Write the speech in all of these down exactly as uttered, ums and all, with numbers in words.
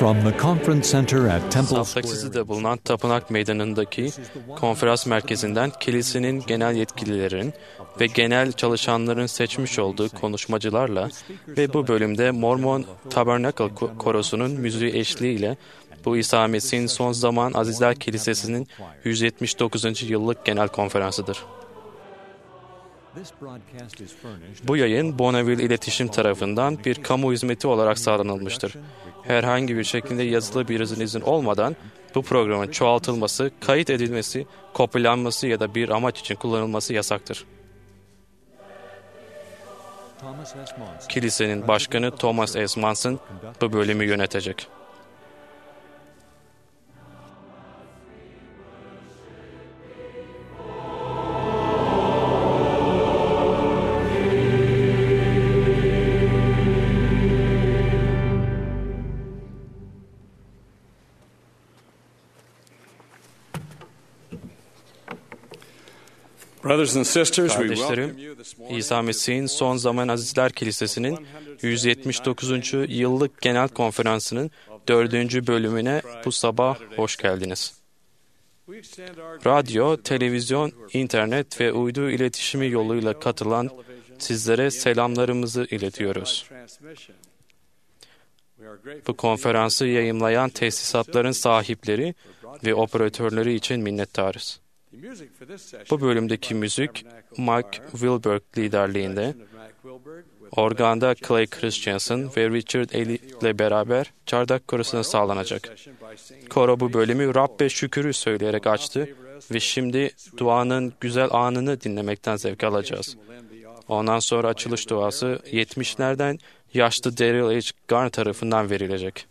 from the Conference Center at Temple Salt Lake City'de bulunan Tapınak Meydanı'ndaki konferans merkezinden kilisenin genel yetkililerin ve genel çalışanların seçmiş olduğu konuşmacılarla ve bu bölümde Mormon Tabernacle Korosu'nun müziği eşliğiyle bu İsa Mesih'in Son Zaman Azizler Kilisesi'nin yüz yetmiş dokuzuncu yıllık genel konferansıdır. Bu yayın Bonneville İletişim tarafından bir kamu hizmeti olarak sağlanılmıştır. Herhangi bir şekilde yazılı bir izin olmadan bu programın çoğaltılması, kayıt edilmesi, kopyalanması ya da bir amaç için kullanılması yasaktır. Kilisenin başkanı Thomas S. Monson bu bölümü yönetecek. Kardeşlerim, İsa Mesih'in Son Zaman Azizler Kilisesi'nin yüz yetmiş dokuzuncu yıllık genel konferansının dördüncü bölümüne bu sabah hoş geldiniz. Radyo, televizyon, internet ve uydu iletişimi yoluyla katılan sizlere selamlarımızı iletiyoruz. Bu konferansı yayımlayan tesisatların sahipleri ve operatörleri için minnettarız. Bu bölümdeki müzik, Mike Wilberg liderliğinde, organda Clay Christensen ve Richard Ely ile beraber çardak korosuna sağlanacak. Koro bu bölümü Rabbe şükürü söyleyerek açtı ve şimdi duanın güzel anını dinlemekten zevk alacağız. Ondan sonra açılış duası yetmişlerden yaşlı Daryl H. Garn tarafından verilecek.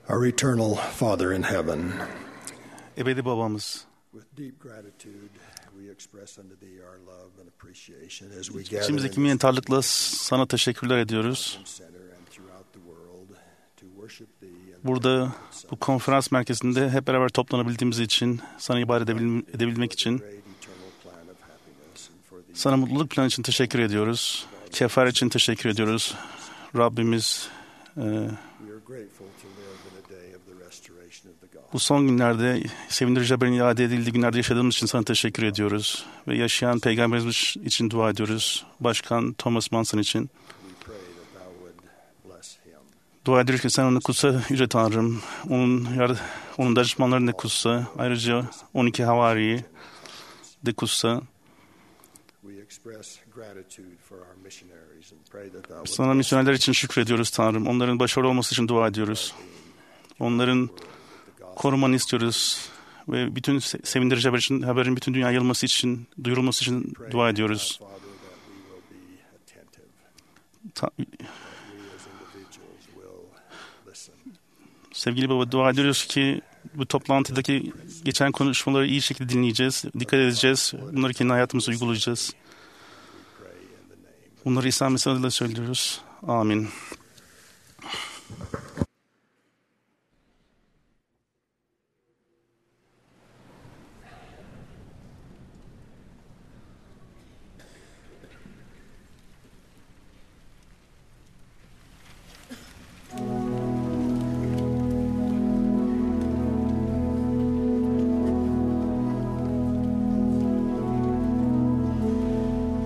Our eternal Father in heaven, Ebedi babamız, with deep gratitude we express unto thee our love and appreciation as we gather in içimizdeki this minnettarlıkla sana teşekkürler ediyoruz. center and throughout the world to worship thee and Burada bu konferans merkezinde hep beraber toplanabildiğimiz için, sana ibadet edebil- edebilmek için, great eternal plan of happiness and for the sana mutluluk planı için teşekkür ediyoruz. Kefaret için teşekkür ediyoruz. Rabbimiz, e, we are grateful to live in a day of the restoration of the gospel. bu son günlerde sevindirici haberin iade edildiği günlerde yaşadığımız için sana teşekkür ediyoruz. Ve yaşayan peygamberimiz için dua ediyoruz. Başkan Thomas Manson için. We pray that thou would bless him. Dua ediyoruz ki sen onu kutsa Yüce Tanrım. Onun, yar- onun danışmanlarını da kutsa. Ayrıca on iki havariyi de kutsa. We express gratitude for our missionaries and pray that thou would Sana bless misyonerler için şükrediyoruz Tanrım. Onların başarılı olması için dua ediyoruz. Onların korumanı istiyoruz. Ve bütün se- sevindirici haber için, haberin bütün dünya yayılması için, duyurulması için Pray, dua ediyoruz. Father, that we will be attentive, Ta- that we as individuals will listen. Sevgili Baba, dua ediyoruz ki bu toplantıdaki geçen konuşmaları iyi şekilde dinleyeceğiz, dikkat edeceğiz. Bunları kendi hayatımıza uygulayacağız. Pray in the name Bunları İsa Mesih adıyla söylüyoruz. Amin.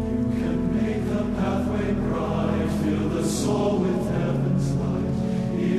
Make the pathway bright, fill the soul with heaven's light.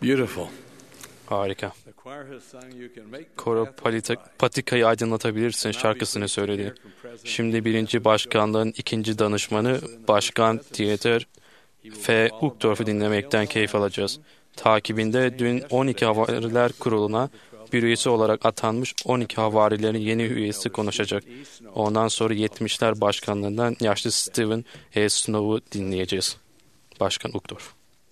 Beautiful. Harika. Koro Palita- Patika'yı aydınlatabilirsin şarkısını söyledi. Şimdi birinci başkanlığın ikinci danışmanı Başkan Dieter F. Uchtdorf'u dinlemekten keyif alacağız. Takibinde dün on iki Havariler Kurulu'na bir üyesi olarak atanmış on iki havarilerin yeni üyesi konuşacak. Ondan sonra yetmişler başkanlığından yaşlı Stephen E. Snow'u dinleyeceğiz. Başkan Uchtdorf.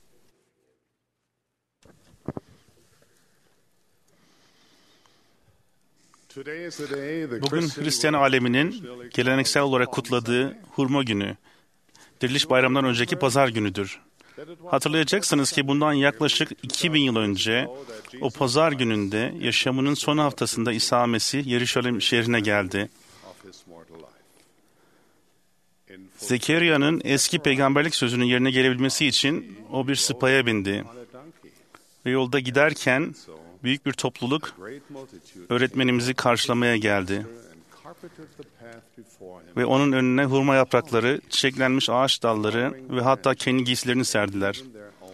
Bugün Hristiyan aleminin geleneksel olarak kutladığı Hurma Günü, Diriliş Bayramı'ndan önceki pazar günüdür. Hatırlayacaksınız ki bundan yaklaşık iki bin yıl önce o pazar gününde yaşamının son haftasında İsa Mesih Yeruşalim şehrine geldi. Zekeriya'nın eski peygamberlik sözünün yerine gelebilmesi için o bir sıpaya bindi. Ve yolda giderken büyük bir topluluk öğretmenimizi karşılamaya geldi. Ve onun önüne hurma yaprakları, çiçeklenmiş ağaç dalları ve hatta kendi giysilerini serdiler.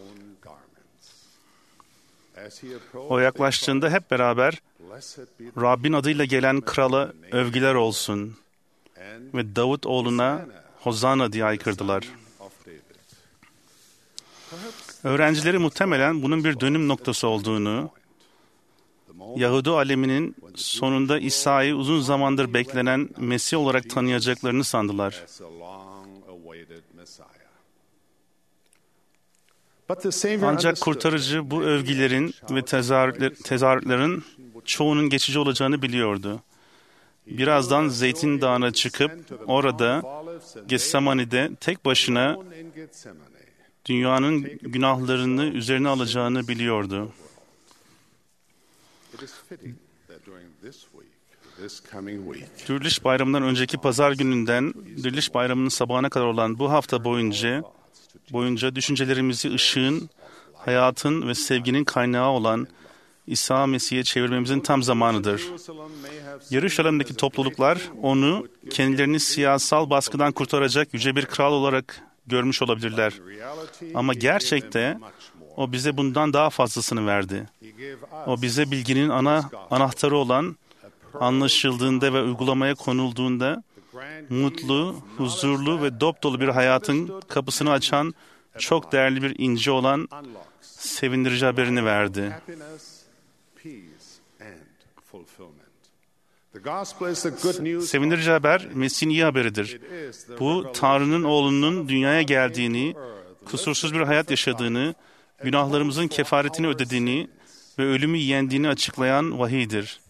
O yaklaştığında hep beraber Rabbin adıyla gelen krala övgüler olsun ve Davut oğluna Hozana diye haykırdılar. Öğrencileri muhtemelen bunun bir dönüm noktası olduğunu, Yahudi aleminin sonunda İsa'yı uzun zamandır beklenen Mesih olarak tanıyacaklarını sandılar. Ancak kurtarıcı bu övgülerin ve tezahürler, tezahürlerin çoğunun geçici olacağını biliyordu. Birazdan Zeytin Dağı'na çıkıp orada Getsemani'de tek başına dünyanın günahlarını üzerine alacağını biliyordu. Diriliş Bayramı'ndan önceki pazar gününden Diriliş Bayramı'nın sabahına kadar olan bu hafta boyunca boyunca düşüncelerimizi ışığın, hayatın ve sevginin kaynağı olan İsa Mesih'e çevirmemizin tam zamanıdır. Yeruşalim'deki topluluklar onu kendilerini siyasal baskıdan kurtaracak yüce bir kral olarak görmüş olabilirler. Ama gerçekte o bize bundan daha fazlasını verdi. O bize bilginin ana anahtarı olan, anlaşıldığında ve uygulamaya konulduğunda mutlu, huzurlu ve dop dolu bir hayatın kapısını açan çok değerli bir inci olan sevindirici haberini verdi. Sevindirici haber Mesih'in iyi haberidir. Bu Tanrı'nın oğlunun dünyaya geldiğini, kusursuz bir hayat yaşadığını, günahlarımızın kefaretini ödediğini ve ölümü yendiğini açıklayan vahiydir.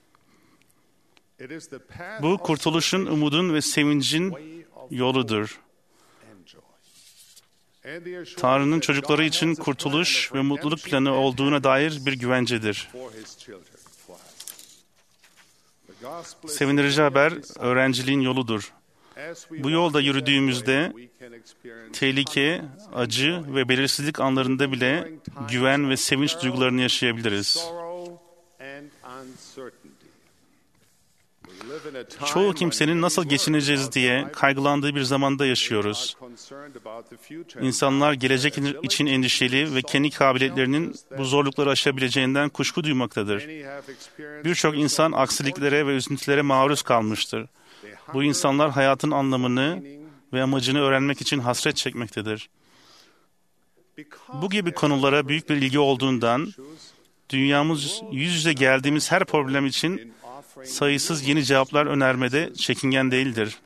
Bu kurtuluşun, umudun ve sevincin yoludur. Tanrı'nın çocukları için kurtuluş ve mutluluk planı olduğuna dair bir güvencedir. Sevindirici haber öğrenciliğin yoludur. Bu yolda yürüdüğümüzde tehlike, acı ve belirsizlik anlarında bile güven ve sevinç duygularını yaşayabiliriz. Çoğu kimsenin nasıl geçineceğiz diye kaygılandığı bir zamanda yaşıyoruz. İnsanlar gelecek için endişeli ve kendi kabiliyetlerinin bu zorlukları aşabileceğinden kuşku duymaktadır. Birçok insan aksiliklere ve üzüntülere maruz kalmıştır. Bu insanlar hayatın anlamını ve amacını öğrenmek için hasret çekmektedir. Bu gibi konulara büyük bir ilgi olduğundan, dünyamız yüz yüze geldiğimiz her problem için sayısız yeni cevaplar önermede çekingen değildir.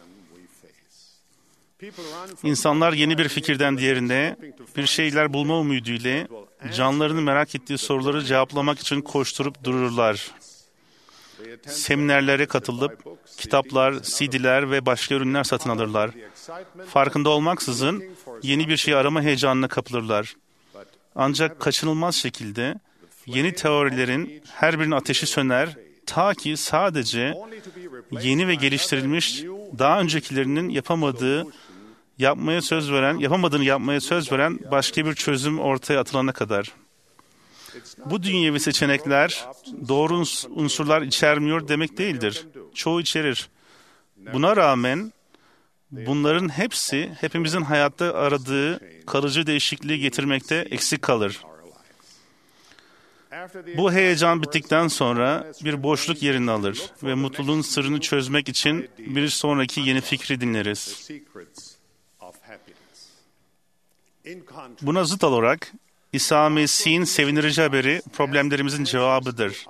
İnsanlar yeni bir fikirden diğerine bir şeyler bulma umuduyla canlarını merak ettiği soruları cevaplamak için koşturup dururlar. Seminerlere katılıp kitaplar, C D'ler ve başka ürünler satın alırlar. Farkında olmaksızın yeni bir şey arama heyecanına kapılırlar. Ancak kaçınılmaz şekilde yeni teorilerin her birinin ateşi söner, ta ki sadece yeni ve geliştirilmiş, daha öncekilerinin yapamadığı, yapmaya söz veren, yapamadığını yapmaya söz veren başka bir çözüm ortaya atılana kadar. Bu dünyevi seçenekler doğru unsurlar içermiyor demek değildir. Çoğu içerir. Buna rağmen bunların hepsi hepimizin hayatta aradığı kalıcı değişikliği getirmekte eksik kalır. Bu heyecan bittikten sonra bir boşluk yerini alır ve mutluluğun sırrını çözmek için bir sonraki yeni fikri dinleriz. Buna zıt olarak İsa Mesih'in sevindirici haberi problemlerimizin cevabıdır.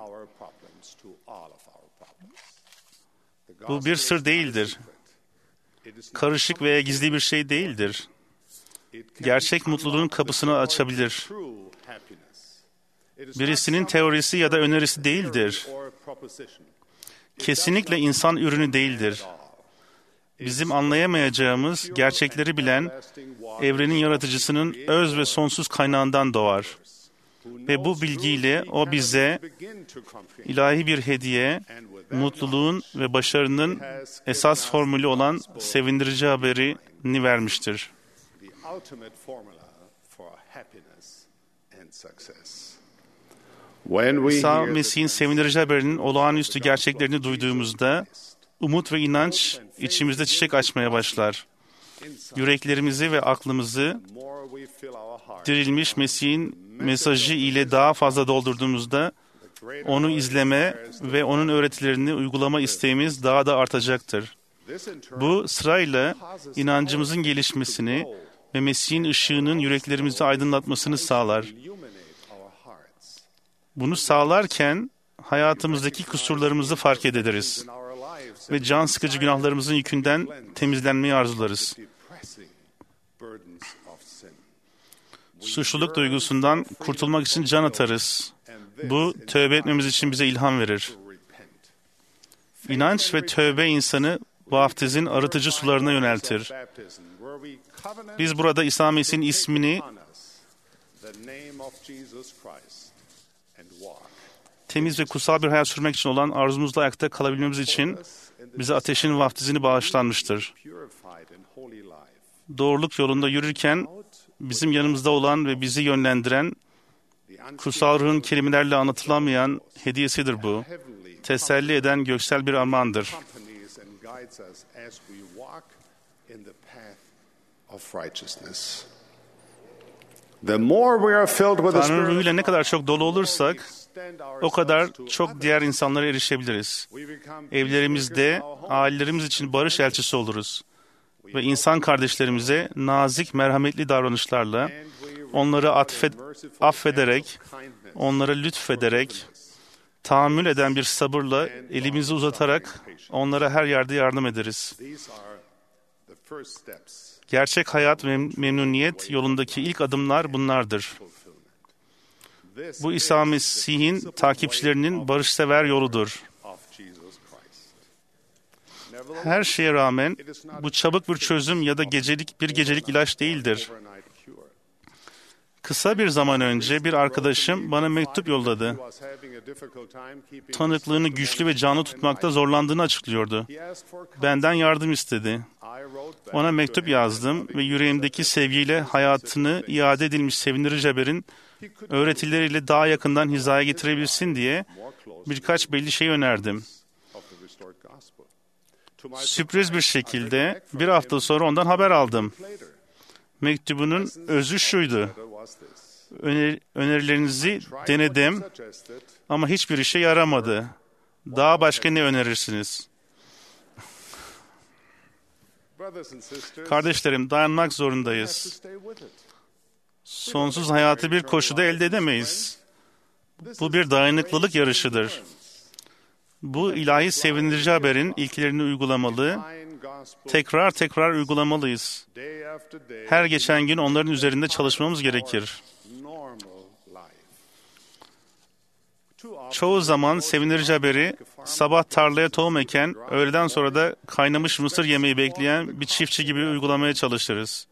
Bu bir sır değildir. Karışık veya gizli bir şey değildir. Gerçek mutluluğun kapısını açabilir. Birisinin teorisi ya da önerisi değildir. Kesinlikle insan ürünü değildir. Bizim anlayamayacağımız gerçekleri bilen evrenin yaratıcısının öz ve sonsuz kaynağından doğar. Ve bu bilgiyle o bize ilahi bir hediye, mutluluğun ve başarının esas formülü olan sevindirici haberini vermiştir. İsa Mesih'in sevindirici haberinin olağanüstü gerçeklerini duyduğumuzda umut ve inanç içimizde çiçek açmaya başlar. Yüreklerimizi ve aklımızı dirilmiş Mesih'in mesajı ile daha fazla doldurduğumuzda onu izleme ve onun öğretilerini uygulama isteğimiz daha da artacaktır. Bu sırayla inancımızın gelişmesini ve Mesih'in ışığının yüreklerimizi aydınlatmasını sağlar. Bunu sağlarken hayatımızdaki kusurlarımızı fark ederiz ve can sıkıcı günahlarımızın yükünden temizlenmeyi arzularız. Suçluluk duygusundan kurtulmak için can atarız. Bu, tövbe etmemiz için bize ilham verir. İnanç ve tövbe insanı vaftizin arıtıcı sularına yöneltir. Biz burada İsa Mesih'in ismini temiz ve kutsal bir hayat sürmek için olan arzumuzla ayakta kalabilmemiz için bize ateşin vaftizini bağışlanmıştır. Doğruluk yolunda yürürken bizim yanımızda olan ve bizi yönlendiren, kutsal ruhun kelimelerle anlatılamayan hediyesidir bu. Teselli eden göksel bir armağandır. Tanrı'nın ruhuyla ne kadar çok dolu olursak, o kadar çok diğer insanlara erişebiliriz. Evlerimizde, ailelerimiz için barış elçisi oluruz. Ve insan kardeşlerimize nazik, merhametli davranışlarla, onları atfed, affederek, onlara lütfederek, tahammül eden bir sabırla elimizi uzatarak onlara her yerde yardım ederiz. Gerçek hayat ve memnuniyet yolundaki ilk adımlar bunlardır. Bu İsa Mesih'in takipçilerinin barışsever yoludur. Her şeye rağmen bu çabuk bir çözüm ya da gecelik bir gecelik ilaç değildir. Kısa bir zaman önce bir arkadaşım bana mektup yolladı. Tanıklığını güçlü ve canlı tutmakta zorlandığını açıklıyordu. Benden yardım istedi. Ona mektup yazdım ve yüreğimdeki sevgiyle hayatını iade edilmiş sevindirici haberin öğretileriyle daha yakından hizaya getirebilsin diye birkaç belli şey önerdim. Sürpriz bir şekilde bir hafta sonra ondan haber aldım. Mektubunun özü şuydu: Öner- önerilerinizi denedim ama hiçbir işe yaramadı. Daha başka ne önerirsiniz? Kardeşlerim, dayanmak zorundayız. Sonsuz hayatı bir koşuda elde edemeyiz. Bu bir dayanıklılık yarışıdır. Bu ilahi sevindirici haberin ilkelerini uygulamalı, tekrar tekrar uygulamalıyız. Her geçen gün onların üzerinde çalışmamız gerekir. Çoğu zaman sevindirici haberi sabah tarlaya tohum eken, öğleden sonra da kaynamış mısır yemeği bekleyen bir çiftçi gibi uygulamaya çalışırız.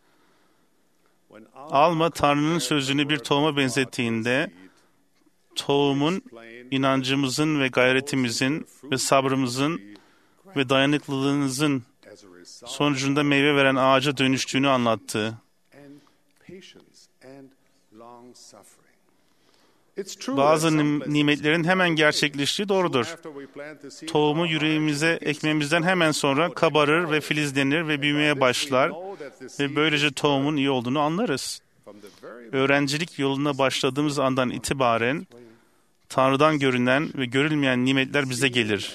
Alma, Tanrı'nın sözünü bir tohuma benzettiğinde, tohumun inancımızın ve gayretimizin ve sabrımızın ve dayanıklılığımızın sonucunda meyve veren ağaca dönüştüğünü anlattı. Bazı nimetlerin hemen gerçekleştiği doğrudur. Tohumu yüreğimize ekmemizden hemen sonra kabarır ve filizlenir ve büyümeye başlar ve böylece tohumun iyi olduğunu anlarız. Öğrencilik yoluna başladığımız andan itibaren Tanrı'dan görünen ve görülmeyen nimetler bize gelir.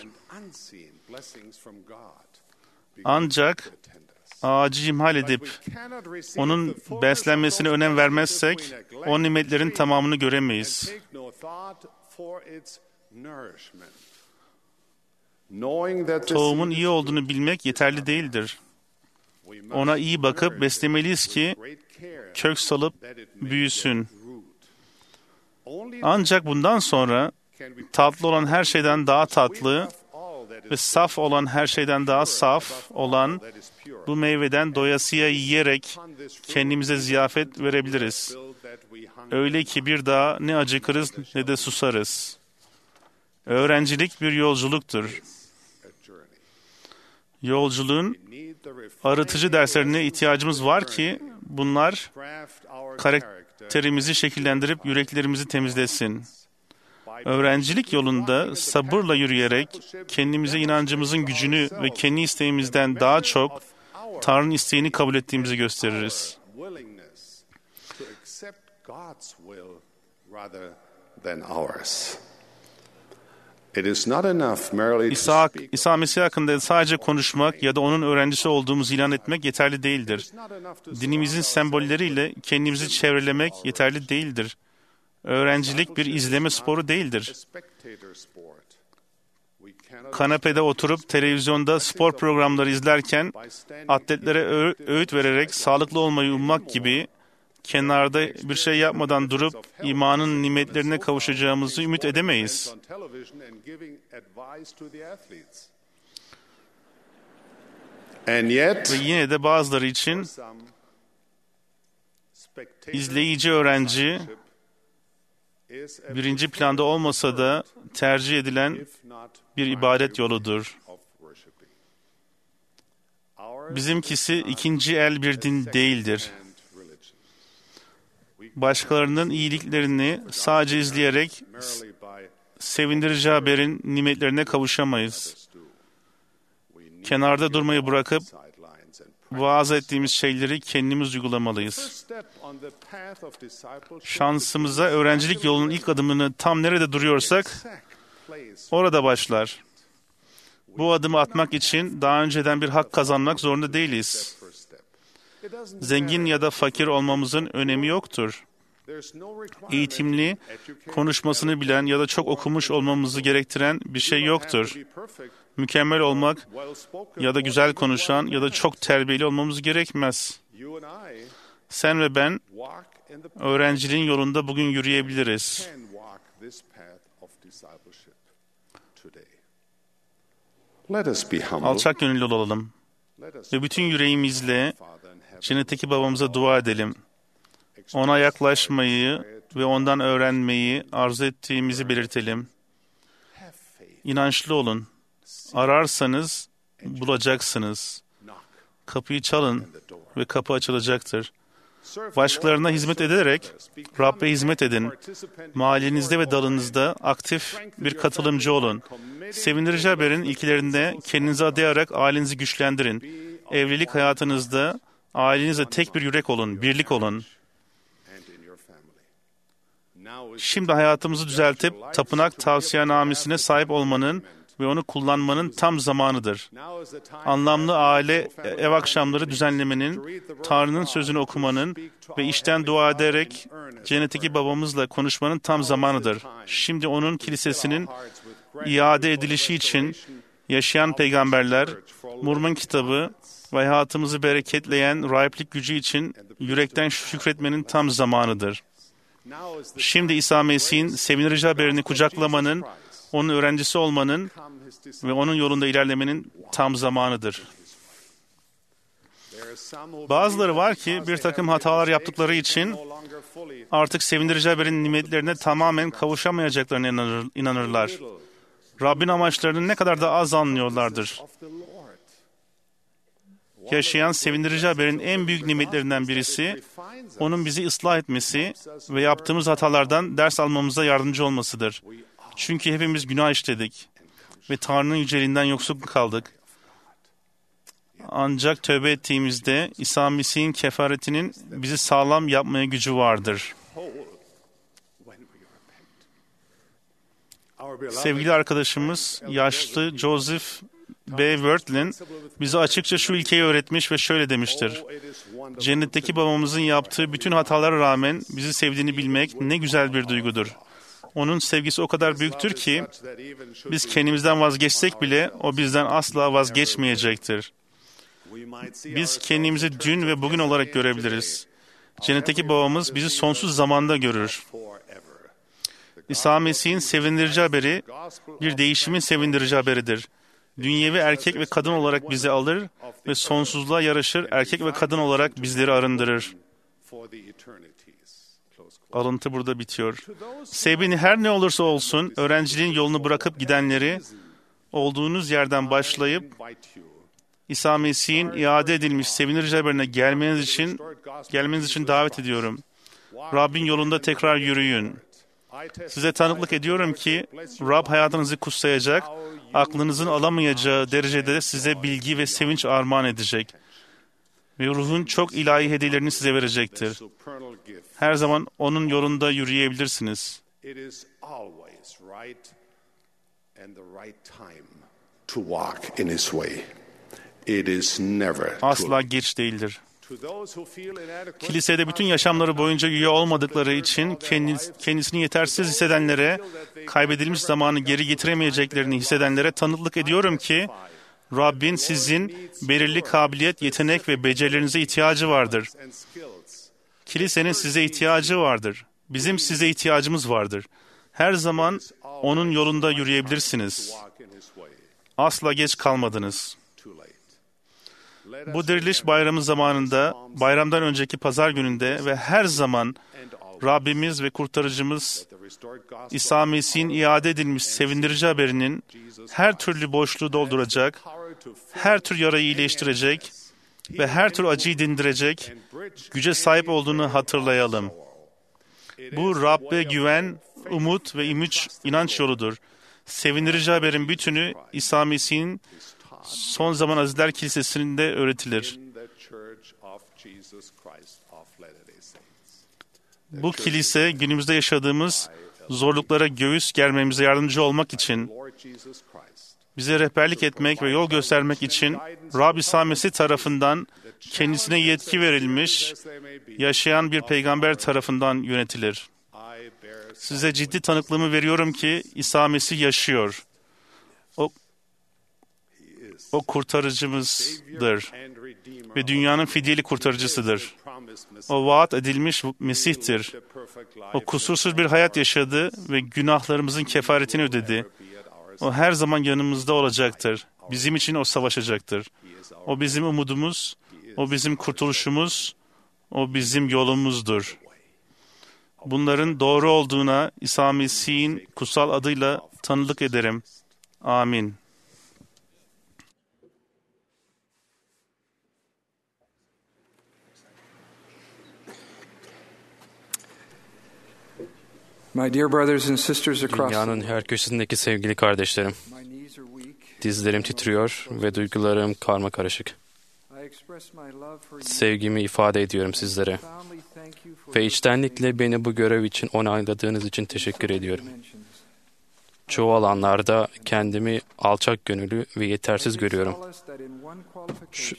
Ancak ağacı imhal edip onun beslenmesine önem vermezsek o nimetlerin tamamını göremeyiz. Tohumun iyi olduğunu bilmek yeterli değildir. Ona iyi bakıp beslemeliyiz ki kök salıp büyüsün. Ancak bundan sonra tatlı olan her şeyden daha tatlı ve saf olan her şeyden daha saf olan bu meyveden doyasıya yiyerek kendimize ziyafet verebiliriz. Öyle ki bir daha ne acıkırız ne de susarız. Öğrencilik bir yolculuktur. Yolculuğun arıtıcı derslerine ihtiyacımız var ki bunlar karakterimizi şekillendirip yüreklerimizi temizlesin. Öğrencilik yolunda sabırla yürüyerek kendimize inancımızın gücünü ve kendi isteğimizden daha çok Tanrı'nın isteğini kabul ettiğimizi gösteririz. İsa, İsa Mesih hakkında sadece konuşmak ya da onun öğrencisi olduğumuzu ilan etmek yeterli değildir. Dinimizin sembolleriyle kendimizi çevrelemek yeterli değildir. Öğrencilik bir izleme sporu değildir. Kanepede oturup televizyonda spor programları izlerken atletlere öğ- öğüt vererek sağlıklı olmayı ummak gibi kenarda bir şey yapmadan durup imanın nimetlerine kavuşacağımızı ümit edemeyiz. Ve yine de bazıları için izleyici öğrenci birinci planda olmasa da tercih edilen bir ibadet yoludur. Bizimkisi ikinci el bir din değildir. Başkalarının iyiliklerini sadece izleyerek sevindirici haberin nimetlerine kavuşamayız. Kenarda durmayı bırakıp vaaz ettiğimiz şeyleri kendimiz uygulamalıyız. Şansımıza öğrencilik yolunun ilk adımını tam nerede duruyorsak orada başlar. Bu adımı atmak için daha önceden bir hak kazanmak zorunda değiliz. Zengin ya da fakir olmamızın önemi yoktur. Eğitimli, konuşmasını bilen ya da çok okumuş olmamızı gerektiren bir şey yoktur. Mükemmel olmak ya da güzel konuşan ya da çok terbiyeli olmamız gerekmez. Sen ve ben öğrenciliğin yolunda bugün yürüyebiliriz. Alçak gönüllü olalım ve bütün yüreğimizle cennetteki babamıza dua edelim. Ona yaklaşmayı ve ondan öğrenmeyi arzu ettiğimizi belirtelim. İnançlı olun. Ararsanız bulacaksınız. Kapıyı çalın ve kapı açılacaktır. Başkalarına hizmet ederek Rab'be hizmet edin. Mahallenizde ve dalınızda aktif bir katılımcı olun. Sevindirici haberin ilkelerinde kendinizi adayarak ailenizi güçlendirin. Evlilik hayatınızda ailenizle tek bir yürek olun, birlik olun. Şimdi hayatımızı düzeltip tapınak tavsiyenamesine sahip olmanın ve onu kullanmanın tam zamanıdır. Anlamlı aile ev akşamları düzenlemenin, Tanrı'nın sözünü okumanın ve içten dua ederek cennetteki babamızla konuşmanın tam zamanıdır. Şimdi onun kilisesinin iade edilişi için yaşayan peygamberler, Mormon kitabı ve hayatımızı bereketleyen rahiplik gücü için yürekten şükretmenin tam zamanıdır. Şimdi İsa Mesih'in sevindirici haberini kucaklamanın, onun öğrencisi olmanın ve onun yolunda ilerlemenin tam zamanıdır. Bazıları var ki bir takım hatalar yaptıkları için artık sevindirici haberin nimetlerine tamamen kavuşamayacaklarına inanır, inanırlar. Rabbin amaçlarını ne kadar da az anlıyorlardır. Yaşayan sevindirici haberin en büyük nimetlerinden birisi, onun bizi ıslah etmesi ve yaptığımız hatalardan ders almamıza yardımcı olmasıdır. Çünkü hepimiz günah işledik ve Tanrı'nın yüceliğinden yoksun kaldık. Ancak tövbe ettiğimizde İsa Mesih'in kefaretinin bizi sağlam yapmaya gücü vardır. Sevgili arkadaşımız yaşlı Joseph B. Wirthlin bize açıkça şu ilkeyi öğretmiş ve şöyle demiştir. Cennetteki babamızın yaptığı bütün hatalara rağmen bizi sevdiğini bilmek ne güzel bir duygudur. Onun sevgisi o kadar büyüktür ki biz kendimizden vazgeçsek bile o bizden asla vazgeçmeyecektir. Biz kendimizi dün ve bugün olarak görebiliriz. Cennetteki babamız bizi sonsuz zamanda görür. İsa Mesih'in sevindirici haberi bir değişimin sevindirici haberidir. Dünyevi erkek ve kadın olarak bizi alır ve sonsuzluğa yaraşır erkek ve kadın olarak bizleri arındırır. Alıntı burada bitiyor. Sevginin her ne olursa olsun öğrenciliğin yolunu bırakıp gidenleri olduğunuz yerden başlayıp İsa Mesih'in iade edilmiş sevindirici haberine gelmeniz için gelmeniz için davet ediyorum. Rabbin yolunda tekrar yürüyün. Size tanıklık ediyorum ki Rab hayatınızı kutsayacak, aklınızın alamayacağı derecede size bilgi ve sevinç armağan edecek. Ve ruhun çok ilahi hediyelerini size verecektir. Her zaman onun yolunda yürüyebilirsiniz. Asla geç değildir. Kilisede bütün yaşamları boyunca üye olmadıkları için kendisini yetersiz hissedenlere, kaybedilmiş zamanı geri getiremeyeceklerini hissedenlere tanıklık ediyorum ki, Rabbin sizin belirli kabiliyet, yetenek ve becerilerinize ihtiyacı vardır. Kilisenin size ihtiyacı vardır. Bizim size ihtiyacımız vardır. Her zaman onun yolunda yürüyebilirsiniz. Asla geç kalmadınız. Bu diriliş bayramı zamanında, bayramdan önceki pazar gününde ve her zaman Rabbimiz ve Kurtarıcımız İsa Mesih'in iade edilmiş sevindirici haberinin her türlü boşluğu dolduracak, her tür yarayı iyileştirecek ve her tür acıyı dindirecek güce sahip olduğunu hatırlayalım. Bu Rabbe güven, umut ve ümit inanç yoludur. Sevindirici haberin bütünü İsa Mesih'in son zaman Azizler Kilisesi'nde öğretilir. Bu kilise günümüzde yaşadığımız zorluklara göğüs germemize yardımcı olmak için, bize rehberlik etmek ve yol göstermek için Rab İsa Mesih tarafından kendisine yetki verilmiş, yaşayan bir peygamber tarafından yönetilir. Size ciddi tanıklığımı veriyorum ki İsa Mesih yaşıyor. O, o kurtarıcımızdır ve dünyanın fidyeli kurtarıcısıdır. O vaat edilmiş Mesih'tir. O kusursuz bir hayat yaşadı ve günahlarımızın kefaretini ödedi. O her zaman yanımızda olacaktır. Bizim için o savaşacaktır. O bizim umudumuz, o bizim kurtuluşumuz, o bizim yolumuzdur. Bunların doğru olduğuna İsa Mesih'in kutsal adıyla tanıklık ederim. Amin. Dünyanın her köşesindeki sevgili kardeşlerim, dizlerim titriyor ve duygularım karmakarışık. Sevgimi ifade ediyorum sizlere ve içtenlikle beni bu görev için onayladığınız için teşekkür ediyorum. Çoğu alanlarda kendimi alçak gönüllü ve yetersiz görüyorum. Şu,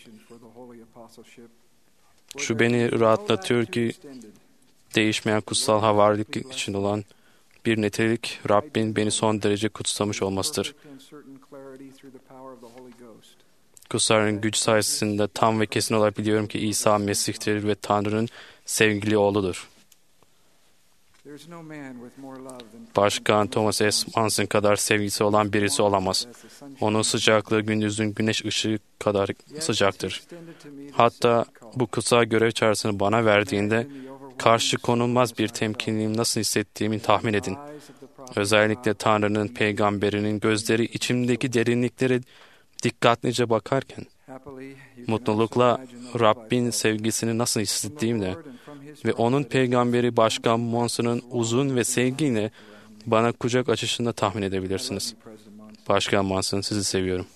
şu beni rahatlatıyor ki değişmeyen kutsal havarilik için olan bir nitelik Rabbin beni son derece kutsamış olmasıdır. Kutsarın güç sayesinde tam ve kesin olarak biliyorum ki İsa Mesih'tir ve Tanrı'nın sevgili oğludur. Başkan Thomas S. Manson kadar sevgisi olan birisi olamaz. Onun sıcaklığı gündüzün güneş ışığı kadar sıcaktır. Hatta bu kutsal görev çağrısını bana verdiğinde karşı konulmaz bir temkinliğim nasıl hissettiğimi tahmin edin. Özellikle Tanrı'nın peygamberinin gözleri içimdeki derinliklere dikkatlice bakarken, mutlulukla Rabbin sevgisini nasıl hissettiğimde ve onun peygamberi Başkan Monson'un uzun ve sevgiyle bana kucak açışını tahmin edebilirsiniz. Başkan Monson, sizi seviyorum.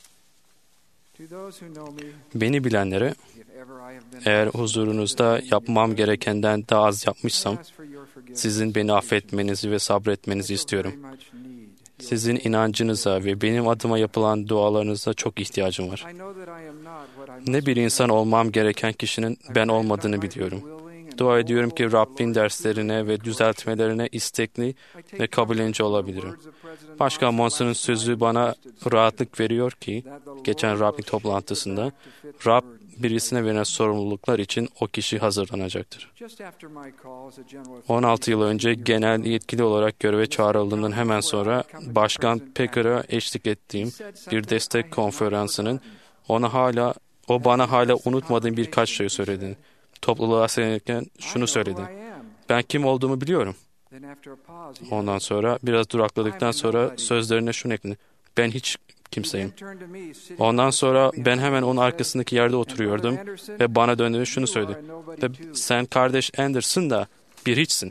Beni bilenlere, eğer huzurunuzda yapmam gerekenden daha az yapmışsam, sizin beni affetmenizi ve sabretmenizi istiyorum. Sizin inancınıza ve benim adıma yapılan dualarınıza çok ihtiyacım var. Ne bir insan olmam gereken kişinin ben olmadığını biliyorum. Dua ediyorum ki Rabbin derslerine ve düzeltmelerine istekli ve kabullenince olabilirim. Başkan Monson'un sözü bana rahatlık veriyor ki, geçen Rabbin toplantısında, Rab birisine verilen sorumluluklar için o kişi hazırlanacaktır. on altı yıl önce genel yetkili olarak göreve çağrıldığımdan hemen sonra Başkan Pecker'a eşlik ettiğim bir destek konferansının ona hala, o bana hala unutmadığım birkaç şey söyledi. Topluluğa seslenirken şunu söyledi. Ben kim olduğumu biliyorum. Ondan sonra biraz durakladıktan sonra sözlerine şunu ekledi. Ben hiç kimseyim. Ondan sonra ben hemen onun arkasındaki yerde oturuyordum ve bana döndü ve şunu söyledi. Ve sen kardeş Anderson da bir hiçsin.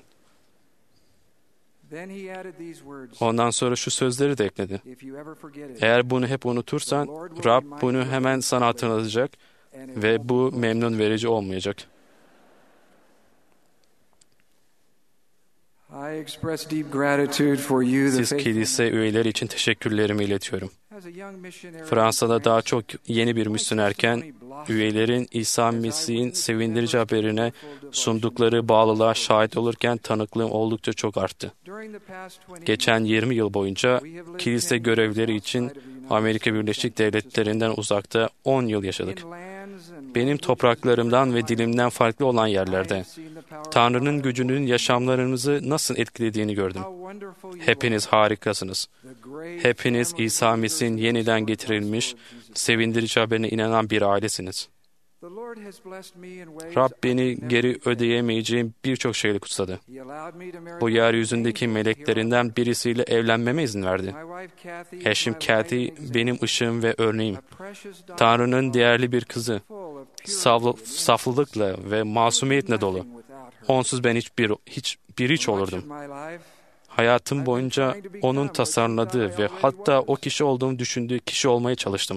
Ondan sonra şu sözleri de ekledi. Eğer bunu hep unutursan Rab bunu hemen sana hatırlatacak ve bu memnun verici olmayacak. Siz kilise üyeleri için teşekkürlerimi iletiyorum. Fransa'da daha çok yeni bir misyonerken üyelerin İsa Mesih'in sevindirici haberine sundukları bağlılığa şahit olurken tanıklığım oldukça çok arttı. Geçen yirmi yıl boyunca kilise görevleri için Amerika Birleşik Devletleri'nden uzakta on yıl yaşadık. Benim topraklarımdan ve dilimden farklı olan yerlerde Tanrı'nın gücünün yaşamlarımızı nasıl etkilediğini gördüm. Hepiniz harikasınız. Hepiniz İsa Mesih'in yeniden getirilmiş, sevindirici haberine inanan bir ailesiniz. Rab beni geri ödeyemeyeceğim birçok şeyle kutsadı. Bu yeryüzündeki meleklerinden birisiyle evlenmeme izin verdi. Eşim Kathy benim ışığım ve örneğim. Tanrı'nın değerli bir kızı. Saflılıkla ve masumiyetle dolu. Onsuz ben hiçbir, hiç, bir hiç olurdum. Hayatım boyunca onun tasarladığı ve hatta o kişi olduğumu düşündüğü kişi olmaya çalıştım.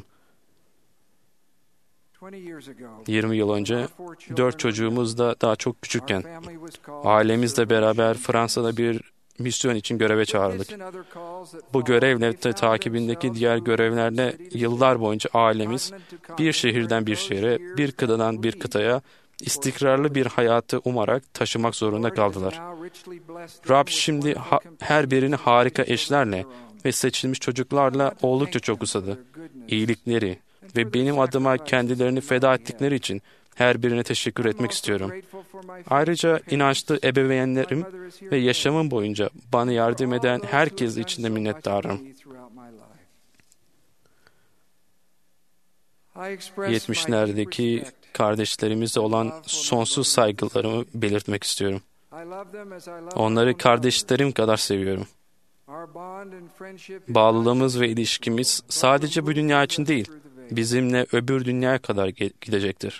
yirmi yıl önce dört çocuğumuz da daha çok küçükken ailemizle beraber Fransa'da bir misyon için göreve çağrıldık. Bu görevle de takibindeki diğer görevlerle yıllar boyunca ailemiz bir şehirden bir şehre, bir kıtadan bir kıtaya istikrarlı bir hayatı umarak taşımak zorunda kaldılar. Rab şimdi ha- her birini harika eşlerle ve seçilmiş çocuklarla oldukça çok usadı. İyilikleri ve benim adıma kendilerini feda ettikleri için her birine teşekkür etmek istiyorum. Ayrıca inançlı ebeveynlerim ve yaşamım boyunca bana yardım eden herkes için de minnettarım. yetmişlerdeki kardeşlerimize olan sonsuz saygılarımı belirtmek istiyorum. Onları kardeşlerim kadar seviyorum. Bağlılığımız ve ilişkimiz sadece bu dünya için değil, bizimle öbür dünyaya kadar gidecektir.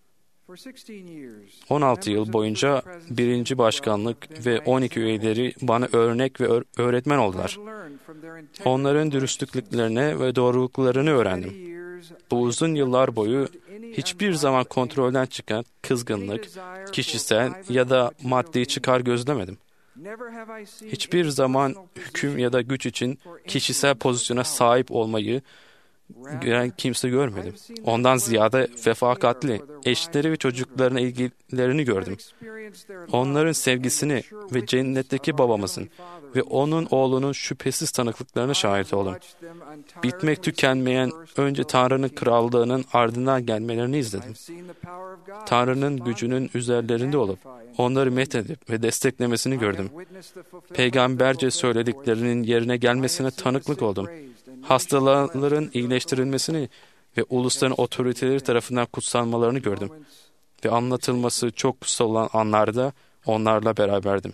on altı yıl boyunca birinci başkanlık ve on iki üyeleri bana örnek ve öğretmen oldular. Onların dürüstlüklerine ve doğruluklarını öğrendim. Bu uzun yıllar boyu hiçbir zaman kontrolden çıkan kızgınlık, kişisel ya da maddi çıkar gözlemedim. Hiçbir zaman hüküm ya da güç için kişisel pozisyona sahip olmayı gören kimse görmedim. Ondan ziyade refakatli, eşleri ve çocuklarına ilgilerini gördüm. Onların sevgisini ve cennetteki babamızın ve onun oğlunun şüphesiz tanıklıklarına şahit oldum. Bitmek tükenmeyen önce Tanrı'nın krallığının ardından gelmelerini izledim. Tanrı'nın gücünün üzerlerinde olup onları methedip ve desteklemesini gördüm. Peygamberce söylediklerinin yerine gelmesine tanıklık oldum. Hastaların iyileştirilmesini ve ulusların otoriteleri tarafından kutsanmalarını gördüm. Ve anlatılması çok kutsal olan anlarda onlarla beraberdim.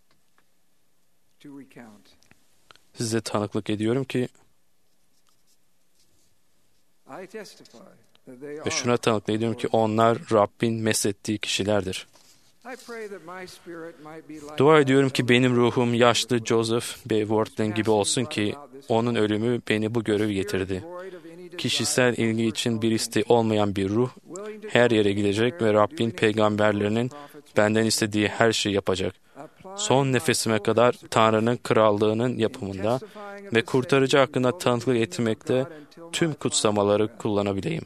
Size tanıklık ediyorum ki ve şuna tanıklık ediyorum ki onlar Rabbin meshettiği kişilerdir. Dua ediyorum ki benim ruhum yaşlı Joseph B. Worthling gibi olsun ki onun ölümü beni bu görevi getirdi. Kişisel ilgi için bir isteği olmayan bir ruh her yere gidecek ve Rabbin peygamberlerinin benden istediği her şeyi yapacak. son nefesime kadar Tanrı'nın krallığının yapımında ve kurtarıcı hakkında tanıklık etmekte tüm kutsamaları kullanabileyim.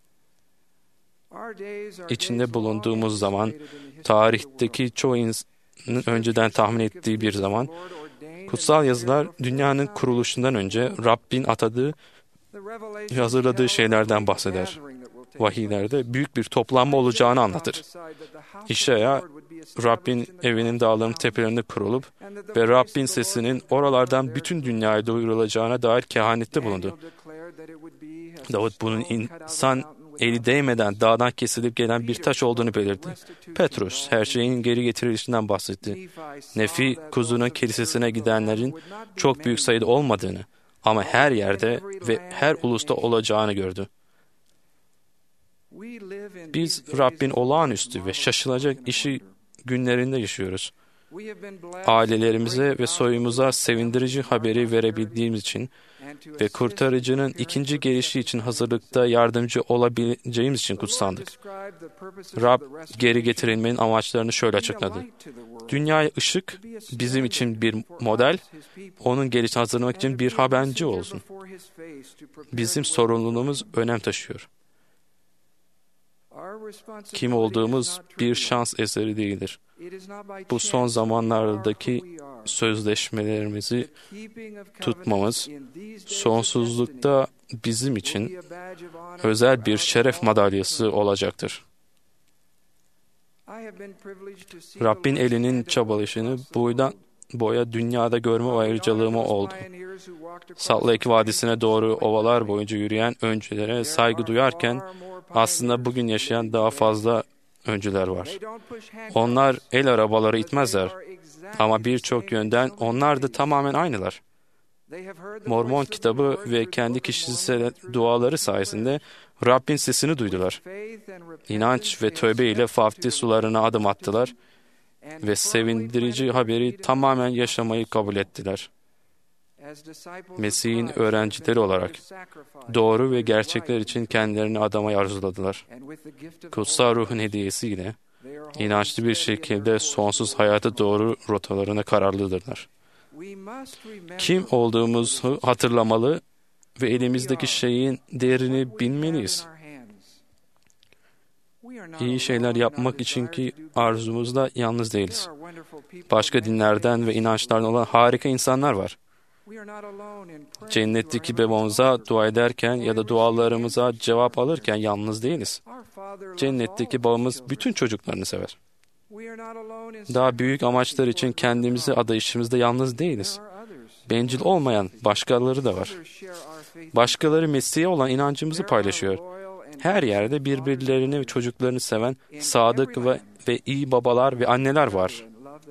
İçinde bulunduğumuz zaman, tarihteki çoğu insanın önceden tahmin ettiği bir zaman, kutsal yazılar dünyanın kuruluşundan önce Rabbin atadığı ve hazırladığı şeylerden bahseder. Vahiylerde büyük bir toplanma olacağını anlatır. İşaya, Rabbin evinin dağlarının tepelerinde kurulup ve Rabbin sesinin oralardan bütün dünyaya duyurulacağına dair kehanette bulundu. Davut bunun insan eli değmeden dağdan kesilip gelen bir taş olduğunu belirtti. Petrus her şeyin geri getirilişinden bahsetti. Nefi, kuzunun kilisesine gidenlerin çok büyük sayıda olmadığını ama her yerde ve her ulusta olacağını gördü. Biz Rabbin olağanüstü ve şaşılacak işi günlerinde yaşıyoruz. Ailelerimize ve soyumuza sevindirici haberi verebildiğimiz için ve kurtarıcının ikinci gelişi için hazırlıkta yardımcı olabileceğimiz için kutsandık. Rab, geri getirilmenin amaçlarını şöyle açıkladı. Dünyaya ışık, bizim için bir model, onun gelişini hazırlamak için bir haberci olsun. Bizim sorumluluğumuz önem taşıyor. Kim olduğumuz bir şans eseri değildir. Bu son zamanlardaki sözleşmelerimizi tutmamız, sonsuzlukta bizim için özel bir şeref madalyası olacaktır. Rabbin elinin çabalaşını boydan boya dünyada görme ayrıcalığıma oldu. Salt Lake Vadisi'ne doğru ovalar boyunca yürüyen öncülere saygı duyarken aslında bugün yaşayan daha fazla öncüler var. Onlar el arabaları itmezler ama birçok yönden onlar da tamamen aynılar. Mormon kitabı ve kendi kişisel duaları sayesinde Rabbin sesini duydular. İnanç ve tövbe ile vaftiz sularına adım attılar ve sevindirici haberi tamamen yaşamayı kabul ettiler. Mesih'in öğrencileri olarak doğru ve gerçekler için kendilerini adamaya arzuladılar. Kutsal Ruh'un hediyesiyle inançlı bir şekilde sonsuz hayata doğru rotalarına kararlıdırlar. Kim olduğumuzu hatırlamalı ve elimizdeki şeyin değerini bilmeliyiz. İyi şeyler yapmak için ki arzumuzda yalnız değiliz. Başka dinlerden ve inançlardan olan harika insanlar var. Cennetteki babamıza dua ederken ya da dualarımıza cevap alırken yalnız değiliz. Cennetteki babamız bütün çocuklarını sever. Daha büyük amaçlar için kendimizi adayışımızda yalnız değiliz. Bencil olmayan başkaları da var. Başkaları Mesih'e olan inancımızı paylaşıyor. Her yerde birbirlerini ve çocuklarını seven sadık ve, ve iyi babalar ve anneler var.